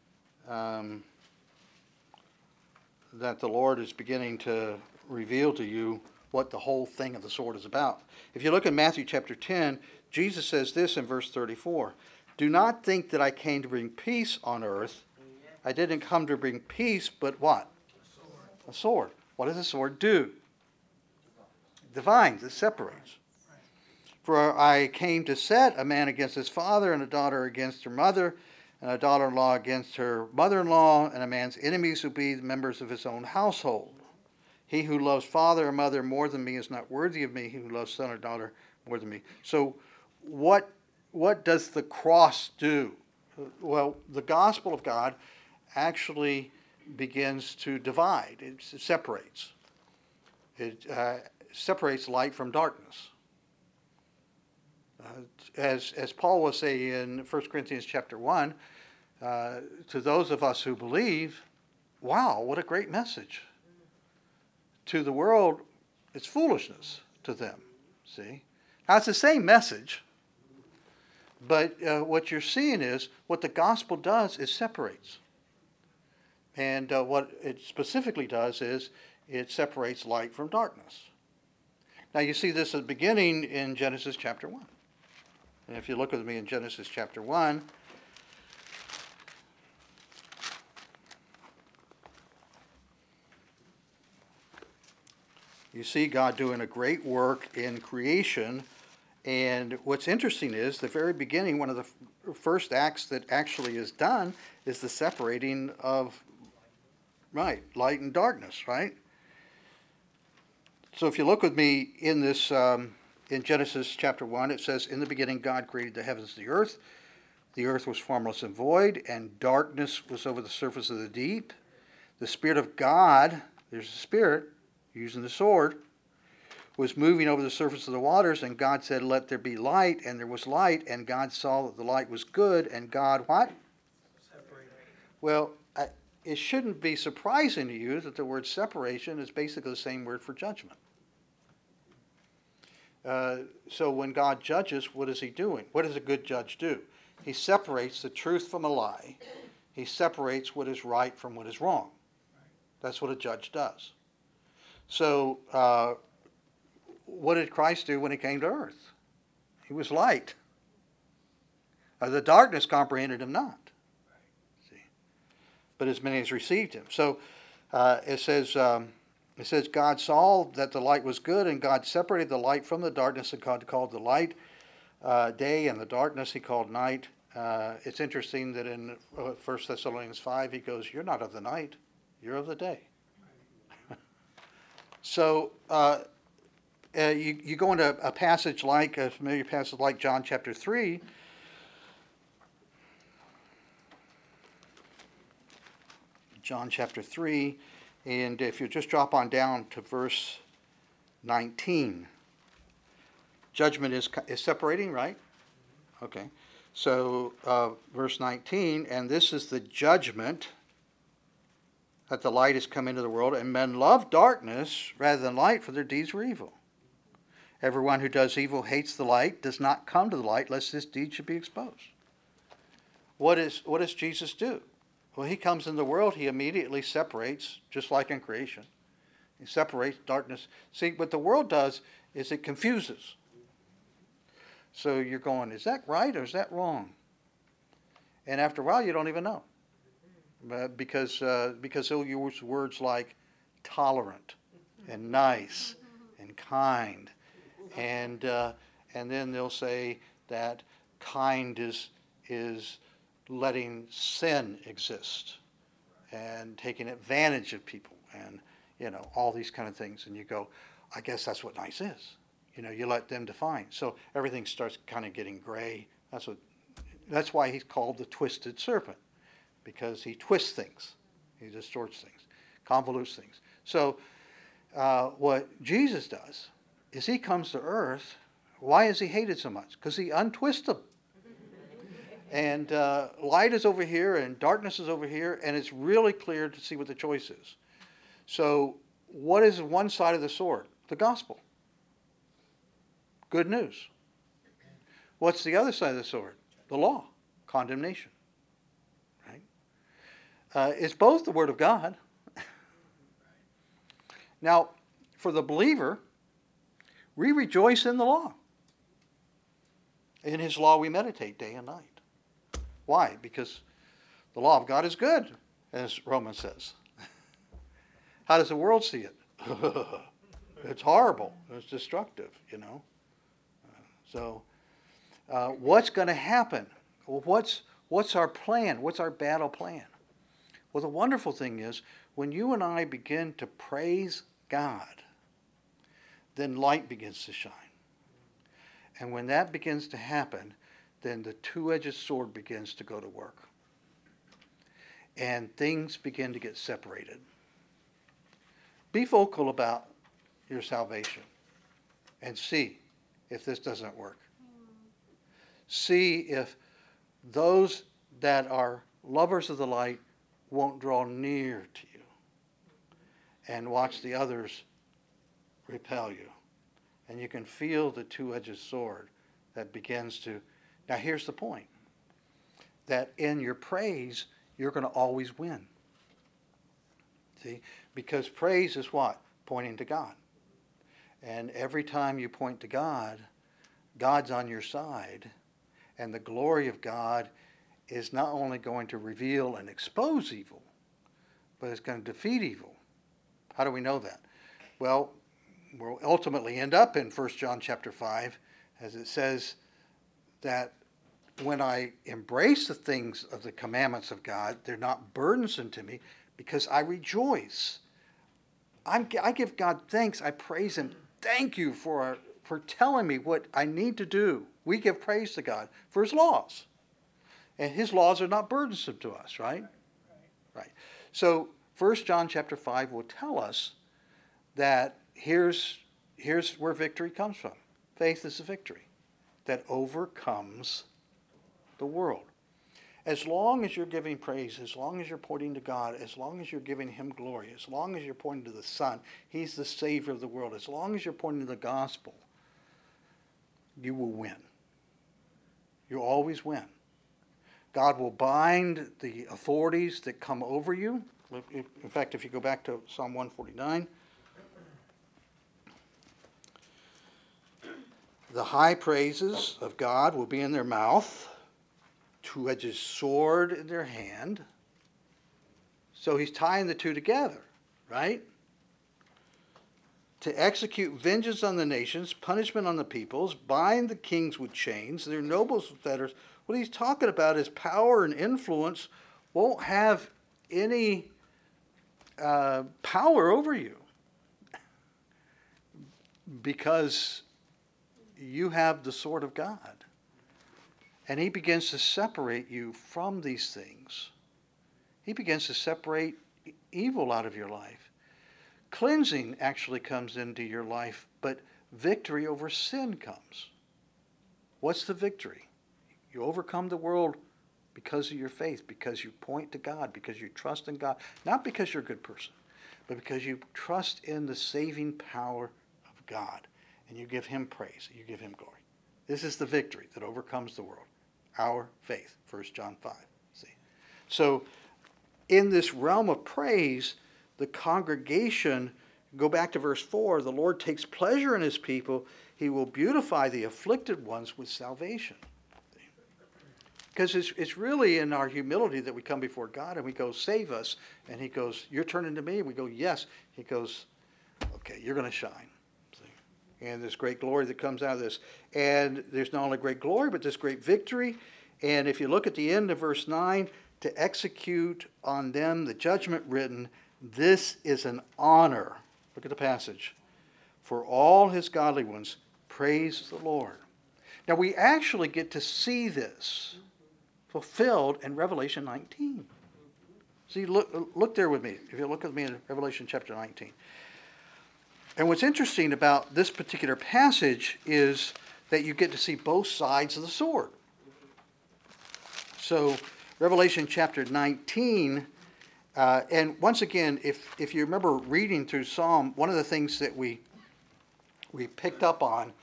that the Lord is beginning to reveal to you what the whole thing of the sword is about. If you look at Matthew chapter 10, Jesus says this in verse 34, "Do not think that I came to bring peace on earth. I didn't come to bring peace, but what? A sword. What does a sword do? It divides, it separates. For I came to set a man against his father, and a daughter against her mother, and a daughter-in-law against her mother-in-law, and a man's enemies will be the members of his own household. He who loves father or mother more than me is not worthy of me. He who loves son or daughter more than me." So what does the cross do? Well, the gospel of God actually begins to divide. It separates. It separates light from darkness. As Paul will say in 1 Corinthians chapter 1, to those of us who believe, wow, what a great message. To the world, it's foolishness to them. See? Now, it's the same message, but what you're seeing is what the gospel does is separates. And what it specifically does is it separates light from darkness. Now, you see this at the beginning in Genesis chapter 1. And if you look with me in Genesis chapter 1, you see God doing a great work in creation. And what's interesting is the very beginning, one of the first acts that actually is done is the separating of, light and darkness, right? So if you look with me in this, in Genesis chapter 1, it says, "In the beginning God created the heavens and the earth. The earth was formless and void, and darkness was over the surface of the deep. The Spirit of God," there's the Spirit, using the sword, "was moving over the surface of the waters, and God said, 'Let there be light,' and there was light, and God saw that the light was good, and God" what? Separated. Well, it shouldn't be surprising to you that the word separation is basically the same word for judgment. So when God judges, what is he doing? What does a good judge do? He separates the truth from a lie. He separates what is right from what is wrong. That's what a judge does. So what did Christ do when he came to earth? He was light. The darkness comprehended him not. See? But as many as received him. So it says God saw that the light was good, and God separated the light from the darkness, and God called the light day, and the darkness he called night. It's interesting that in 1 Thessalonians 5, he goes, you're not of the night, you're of the day. So you go into a passage like, a familiar passage like John chapter 3, John chapter 3, and if you just drop on down to verse 19, judgment is separating, right? Okay. So verse 19, and this is the judgment, that the light has come into the world, and men love darkness rather than light, for their deeds were evil. Everyone who does evil hates the light, does not come to the light, lest his deed should be exposed. What does Jesus do? Well, he comes in the world, he immediately separates, just like in creation. He separates darkness. See, what the world does is it confuses. So you're going, is that right or is that wrong? And after a while, you don't even know. Because they'll use words like tolerant and nice and kind. And then they'll say that kind is letting sin exist and taking advantage of people and, all these kind of things. And you go, I guess that's what nice is. You let them define. So everything starts kind of getting gray. That's why he's called the twisted serpent, because he twists things. He distorts things, convolutes things. So what Jesus does is he comes to earth. Why is he hated so much? Because he untwists them. And light is over here and darkness is over here, and it's really clear to see what the choice is. So what is one side of the sword? The gospel. Good news. What's the other side of the sword? The law. Condemnation. Right? It's both the word of God. Now, for the believer, we rejoice in the law. In his law we meditate day and night. Why? Because the law of God is good, as Romans says. How does the world see it? It's horrible. It's destructive, So what's going to happen? Well, what's our plan? What's our battle plan? Well, the wonderful thing is, when you and I begin to praise God, then light begins to shine. And when that begins to happen, then the two-edged sword begins to go to work. And things begin to get separated. Be vocal about your salvation and see if this doesn't work. See if those that are lovers of the light won't draw near to you. And watch the others repel you. And you can feel the two-edged sword that begins to... Now here's the point. That in your praise, you're going to always win. See? Because praise is what? Pointing to God. And every time you point to God, God's on your side. And the glory of God is not only going to reveal and expose evil, but it's going to defeat evil. How do we know that? Well, we'll ultimately end up in 1 John chapter 5, as it says that when I embrace the things of the commandments of God, they're not burdensome to me because I rejoice. I give God thanks. I praise him. Thank you for telling me what I need to do. We give praise to God for his laws. And his laws are not burdensome to us, right? Right. So 1 John chapter 5 will tell us that here's where victory comes from. Faith is a victory that overcomes the world. As long as you're giving praise, as long as you're pointing to God, as long as you're giving him glory, as long as you're pointing to the Son, he's the Savior of the world, as long as you're pointing to the gospel, you will win. You'll always win. God will bind the authorities that come over you. In fact, if you go back to Psalm 149, the high praises of God will be in their mouth, two-edged sword in their hand. So he's tying the two together, right? to execute vengeance on the nations, punishment on the peoples, bind the kings with chains, their nobles with fetters. What he's talking about is power and influence won't have any power over you because you have the sword of God. And he begins to separate you from these things. He begins to separate evil out of your life. Cleansing actually comes into your life, but victory over sin comes. What's the victory? You overcome the world because of your faith, because you point to God, because you trust in God. Not because you're a good person, but because you trust in the saving power of God. And you give him praise. You give him glory. This is the victory that overcomes the world. Our faith. 1 John 5. See? So, in this realm of praise, the congregation, go back to verse 4, the Lord takes pleasure in his people. He will beautify the afflicted ones with salvation. Because it's really in our humility that we come before God and we go, save us. And he goes, you're turning to me? We go, yes. He goes, okay, you're going to shine. See? And there's great glory that comes out of this. And there's not only great glory, but there's great victory. And if you look at the end of verse 9, to execute on them the judgment written, this is an honor. Look at the passage. For all his godly ones, praise the Lord. Now we actually get to see this fulfilled in Revelation 19. See, look there with me. If you look with me in Revelation chapter 19. And what's interesting about this particular passage is that you get to see both sides of the sword. So Revelation chapter 19, and once again, if you remember reading through Psalm, one of the things that we picked up on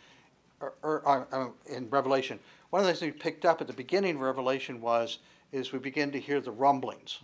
in Revelation, one of the things we picked up at the beginning of Revelation is we begin to hear the rumblings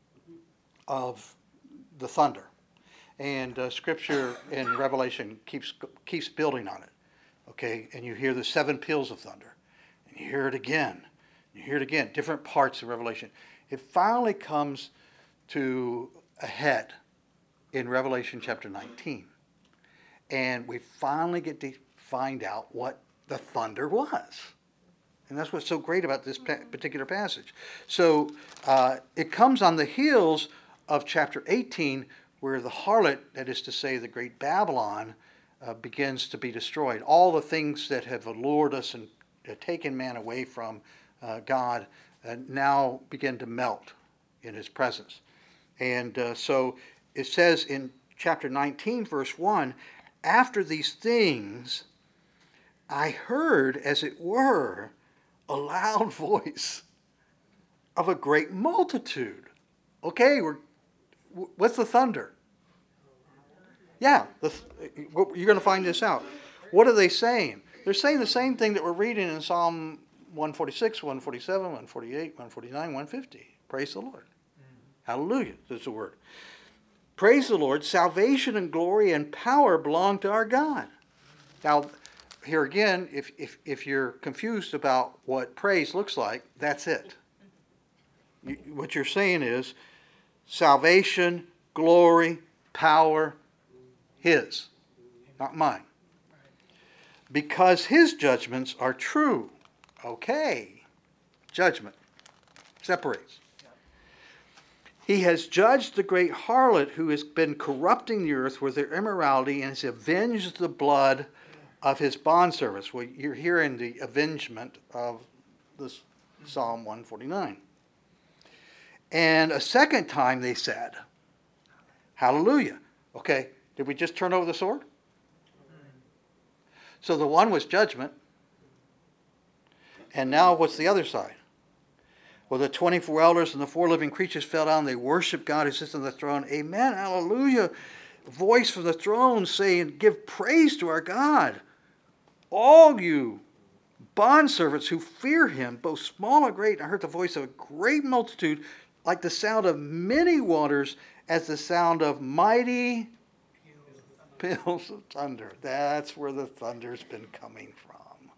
of the thunder. And Scripture in Revelation keeps building on it. Okay, and you hear the 7 peals of thunder. And you hear it again. You hear it again. Different parts of Revelation. It finally comes to a head in Revelation chapter 19. And we finally get to find out what the thunder was. And that's what's so great about this particular passage. So it comes on the heels of chapter 18, where the harlot, that is to say the great Babylon, begins to be destroyed. All the things that have allured us and taken man away from God now begin to melt in his presence. And so it says in chapter 19, verse 1, after these things, I heard, as it were, a loud voice of a great multitude. Okay, what's the thunder? Yeah, you're going to find this out. What are they saying? They're saying the same thing that we're reading in Psalm 146, 147, 148, 149, 150. Praise the Lord. Hallelujah, that's the word. Praise the Lord. Salvation and glory and power belong to our God. Now, here again, if you're confused about what praise looks like, that's it. What you're saying is salvation, glory, power, his, not mine. Because his judgments are true. Okay. Judgment. Separates. He has judged the great harlot who has been corrupting the earth with their immorality and has avenged the blood of his bondservants. Well, you're hearing the avengement of this Psalm 149. And a second time they said, hallelujah. Okay, did we just turn over the sword? So the one was judgment. And now what's the other side? Well, the 24 elders and the 4 living creatures fell down. They worshiped God who sits on the throne. Amen, hallelujah. A voice from the throne saying, give praise to our God. All you bondservants who fear him, both small and great. And I heard the voice of a great multitude, like the sound of many waters, as the sound of mighty peals of thunder. That's where the thunder's been coming from.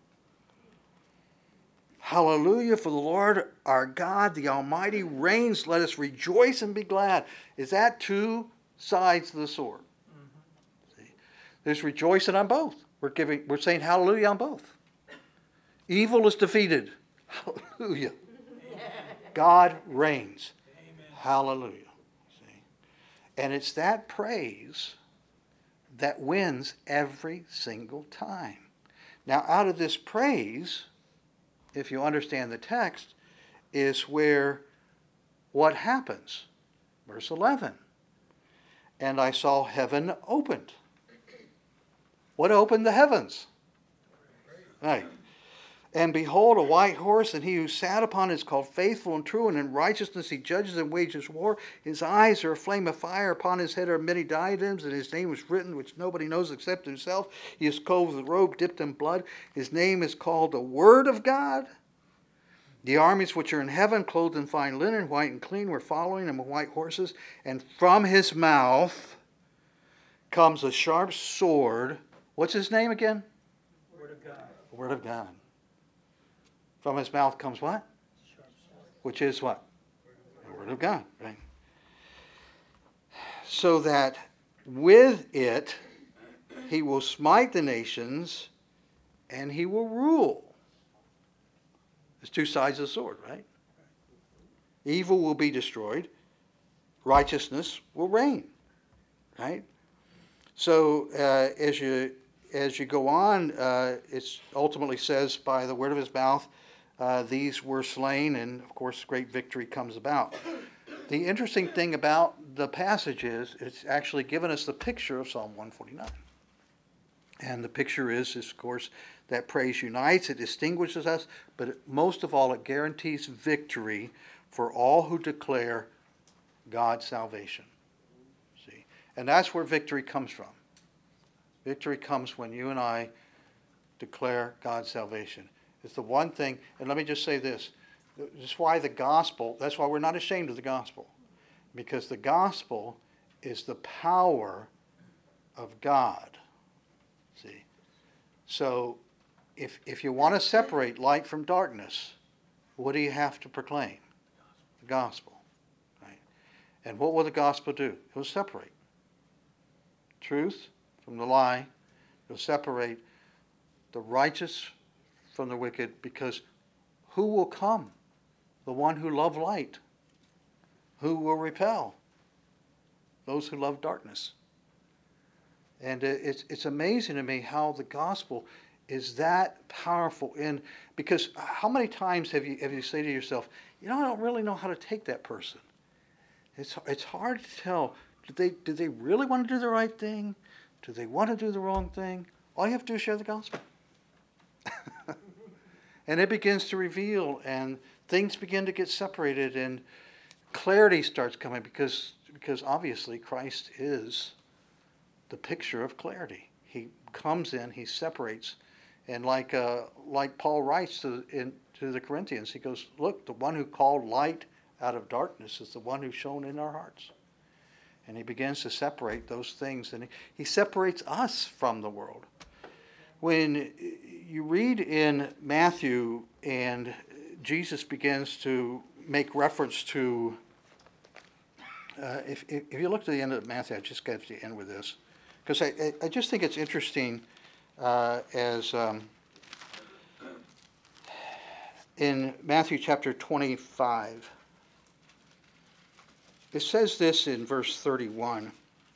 Hallelujah, for the Lord our God, the Almighty, reigns. Let us rejoice and be glad. Is that two sides of the sword? Mm-hmm. See? There's rejoicing on both. We're saying hallelujah on both. Evil is defeated. Hallelujah. God reigns. Hallelujah. See? And it's that praise that wins every single time. Now, out of this praise, if you understand the text, is where what happens. Verse 11. And I saw heaven opened. What opened the heavens? Right. And behold, a white horse, and he who sat upon it is called Faithful and True, and in righteousness he judges and wages war. His eyes are a flame of fire. Upon his head are many diadems, and his name is written, which nobody knows except himself. He is clothed with a robe dipped in blood. His name is called the Word of God. The armies which are in heaven, clothed in fine linen, white and clean, were following him with white horses. And from his mouth comes a sharp sword. What's his name again? Word of God. The Word of God. From his mouth comes what? Which is what? The Word of God, right? So that with it he will smite the nations and he will rule. There's two sides of the sword, right? Evil will be destroyed. Righteousness will reign, right? So as you go on, it ultimately says by the word of his mouth, these were slain, and of course great victory comes about. The interesting thing about the passage is it's actually given us the picture of Psalm 149. And the picture is, of course, that praise unites, it distinguishes us, but most of all, it guarantees victory for all who declare God's salvation. See? And that's where victory comes from. Victory comes when you and I declare God's salvation. It's the one thing, and let me just say this. That's why the gospel, that's why we're not ashamed of the gospel. Because the gospel is the power of God. See? So, if you want to separate light from darkness, what do you have to proclaim? The gospel. Right? And what will the gospel do? It will separate truth from the lie. It will separate the righteous from the wicked, because who will come? The one who loved light. Who will repel? Those who love darkness. And it's amazing to me how the gospel is that powerful. Because how many times have you said to yourself, I don't really know how to take that person. It's hard to tell. Do they really want to do the right thing? Do they want to do the wrong thing? All you have to do is share the gospel. And it begins to reveal, and things begin to get separated, and clarity starts coming because obviously Christ is the picture of clarity. He comes in, he separates, and like Paul writes to the Corinthians, he goes, look, the one who called light out of darkness is the one who's shown in our hearts. And he begins to separate those things, and he separates us from the world. When you read in Matthew and Jesus begins to make reference to, if you look to the end of Matthew, I just got to end with this, because I just think it's interesting in Matthew chapter 25, it says this in verse 31.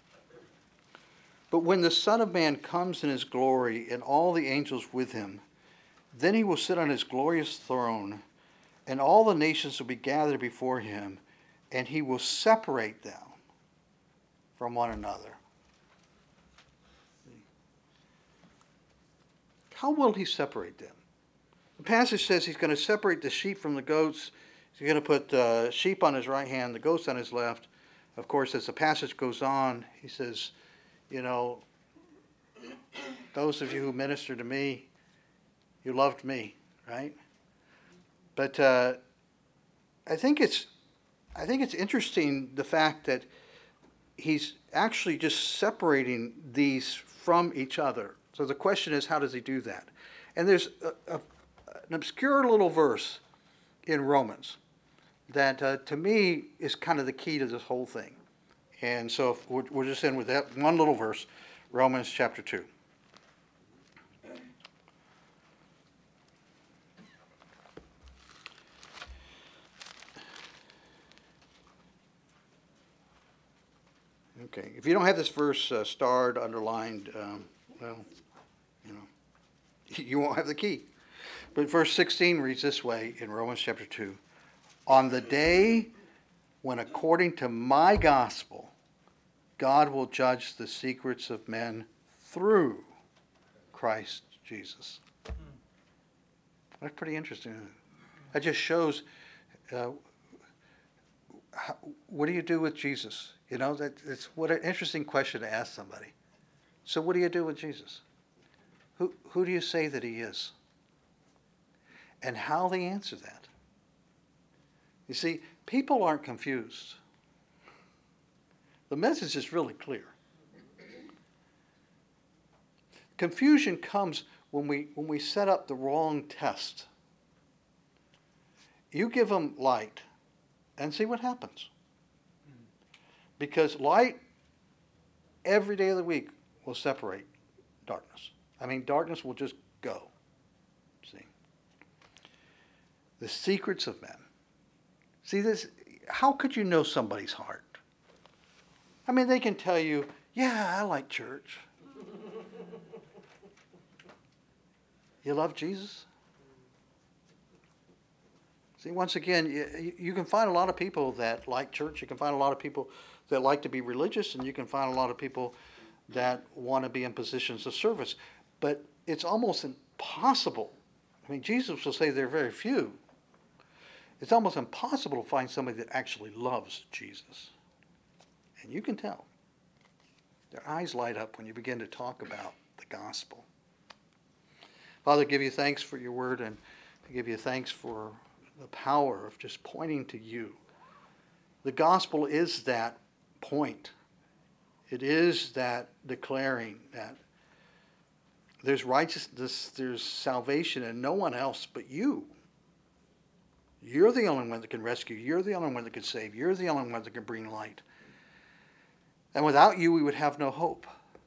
But when the Son of Man comes in his glory and all the angels with him, then he will sit on his glorious throne, and all the nations will be gathered before him, and he will separate them from one another. How will he separate them? The passage says he's going to separate the sheep from the goats. He's going to put the sheep on his right hand, the goats on his left. Of course, as the passage goes on, he says, those of you who minister to me, you loved me, right? But I think it's interesting the fact that he's actually just separating these from each other. So the question is, how does he do that? And there's an obscure little verse in Romans that to me is kind of the key to this whole thing. And so if we'll just end with that one little verse. Romans chapter 2. Okay, if you don't have this verse starred, underlined, well, you know, you won't have the key. But verse 16 reads this way in Romans chapter 2. On the day when, according to my gospel, God will judge the secrets of men through Christ Jesus. That's pretty interesting, isn't it? That just shows what do you do with Jesus? You know, it's what an interesting question to ask somebody. So what do you do with Jesus? Who do you say that he is? And how they answer that. You see, people aren't confused. The message is really clear. Confusion comes when we set up the wrong test. You give them light and see what happens. Because light every day of the week will separate darkness. I mean, darkness will just go. See? The secrets of men. See this, how could you know somebody's heart? I mean, they can tell you, yeah, I like church. You love Jesus? See, once again, you can find a lot of people that like church. You can find a lot of people that like to be religious, and you can find a lot of people that want to be in positions of service. But it's almost impossible. I mean, Jesus will say there are very few. It's almost impossible to find somebody that actually loves Jesus. And you can tell. Their eyes light up when you begin to talk about the gospel. Father, I give you thanks for your word, and I give you thanks for the power of just pointing to you. The gospel is that point. It is that declaring that there's righteousness, there's salvation, and no one else but you. You're the only one that can rescue. You're the only one that can save. You're the only one that can bring light. And without you, we would have no hope.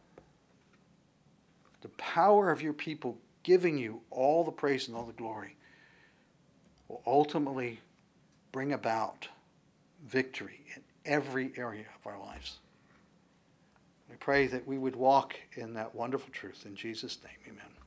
The power of your people giving you all the praise and all the glory will ultimately bring about victory in every area of our lives. We pray that we would walk in that wonderful truth. In Jesus' name, amen.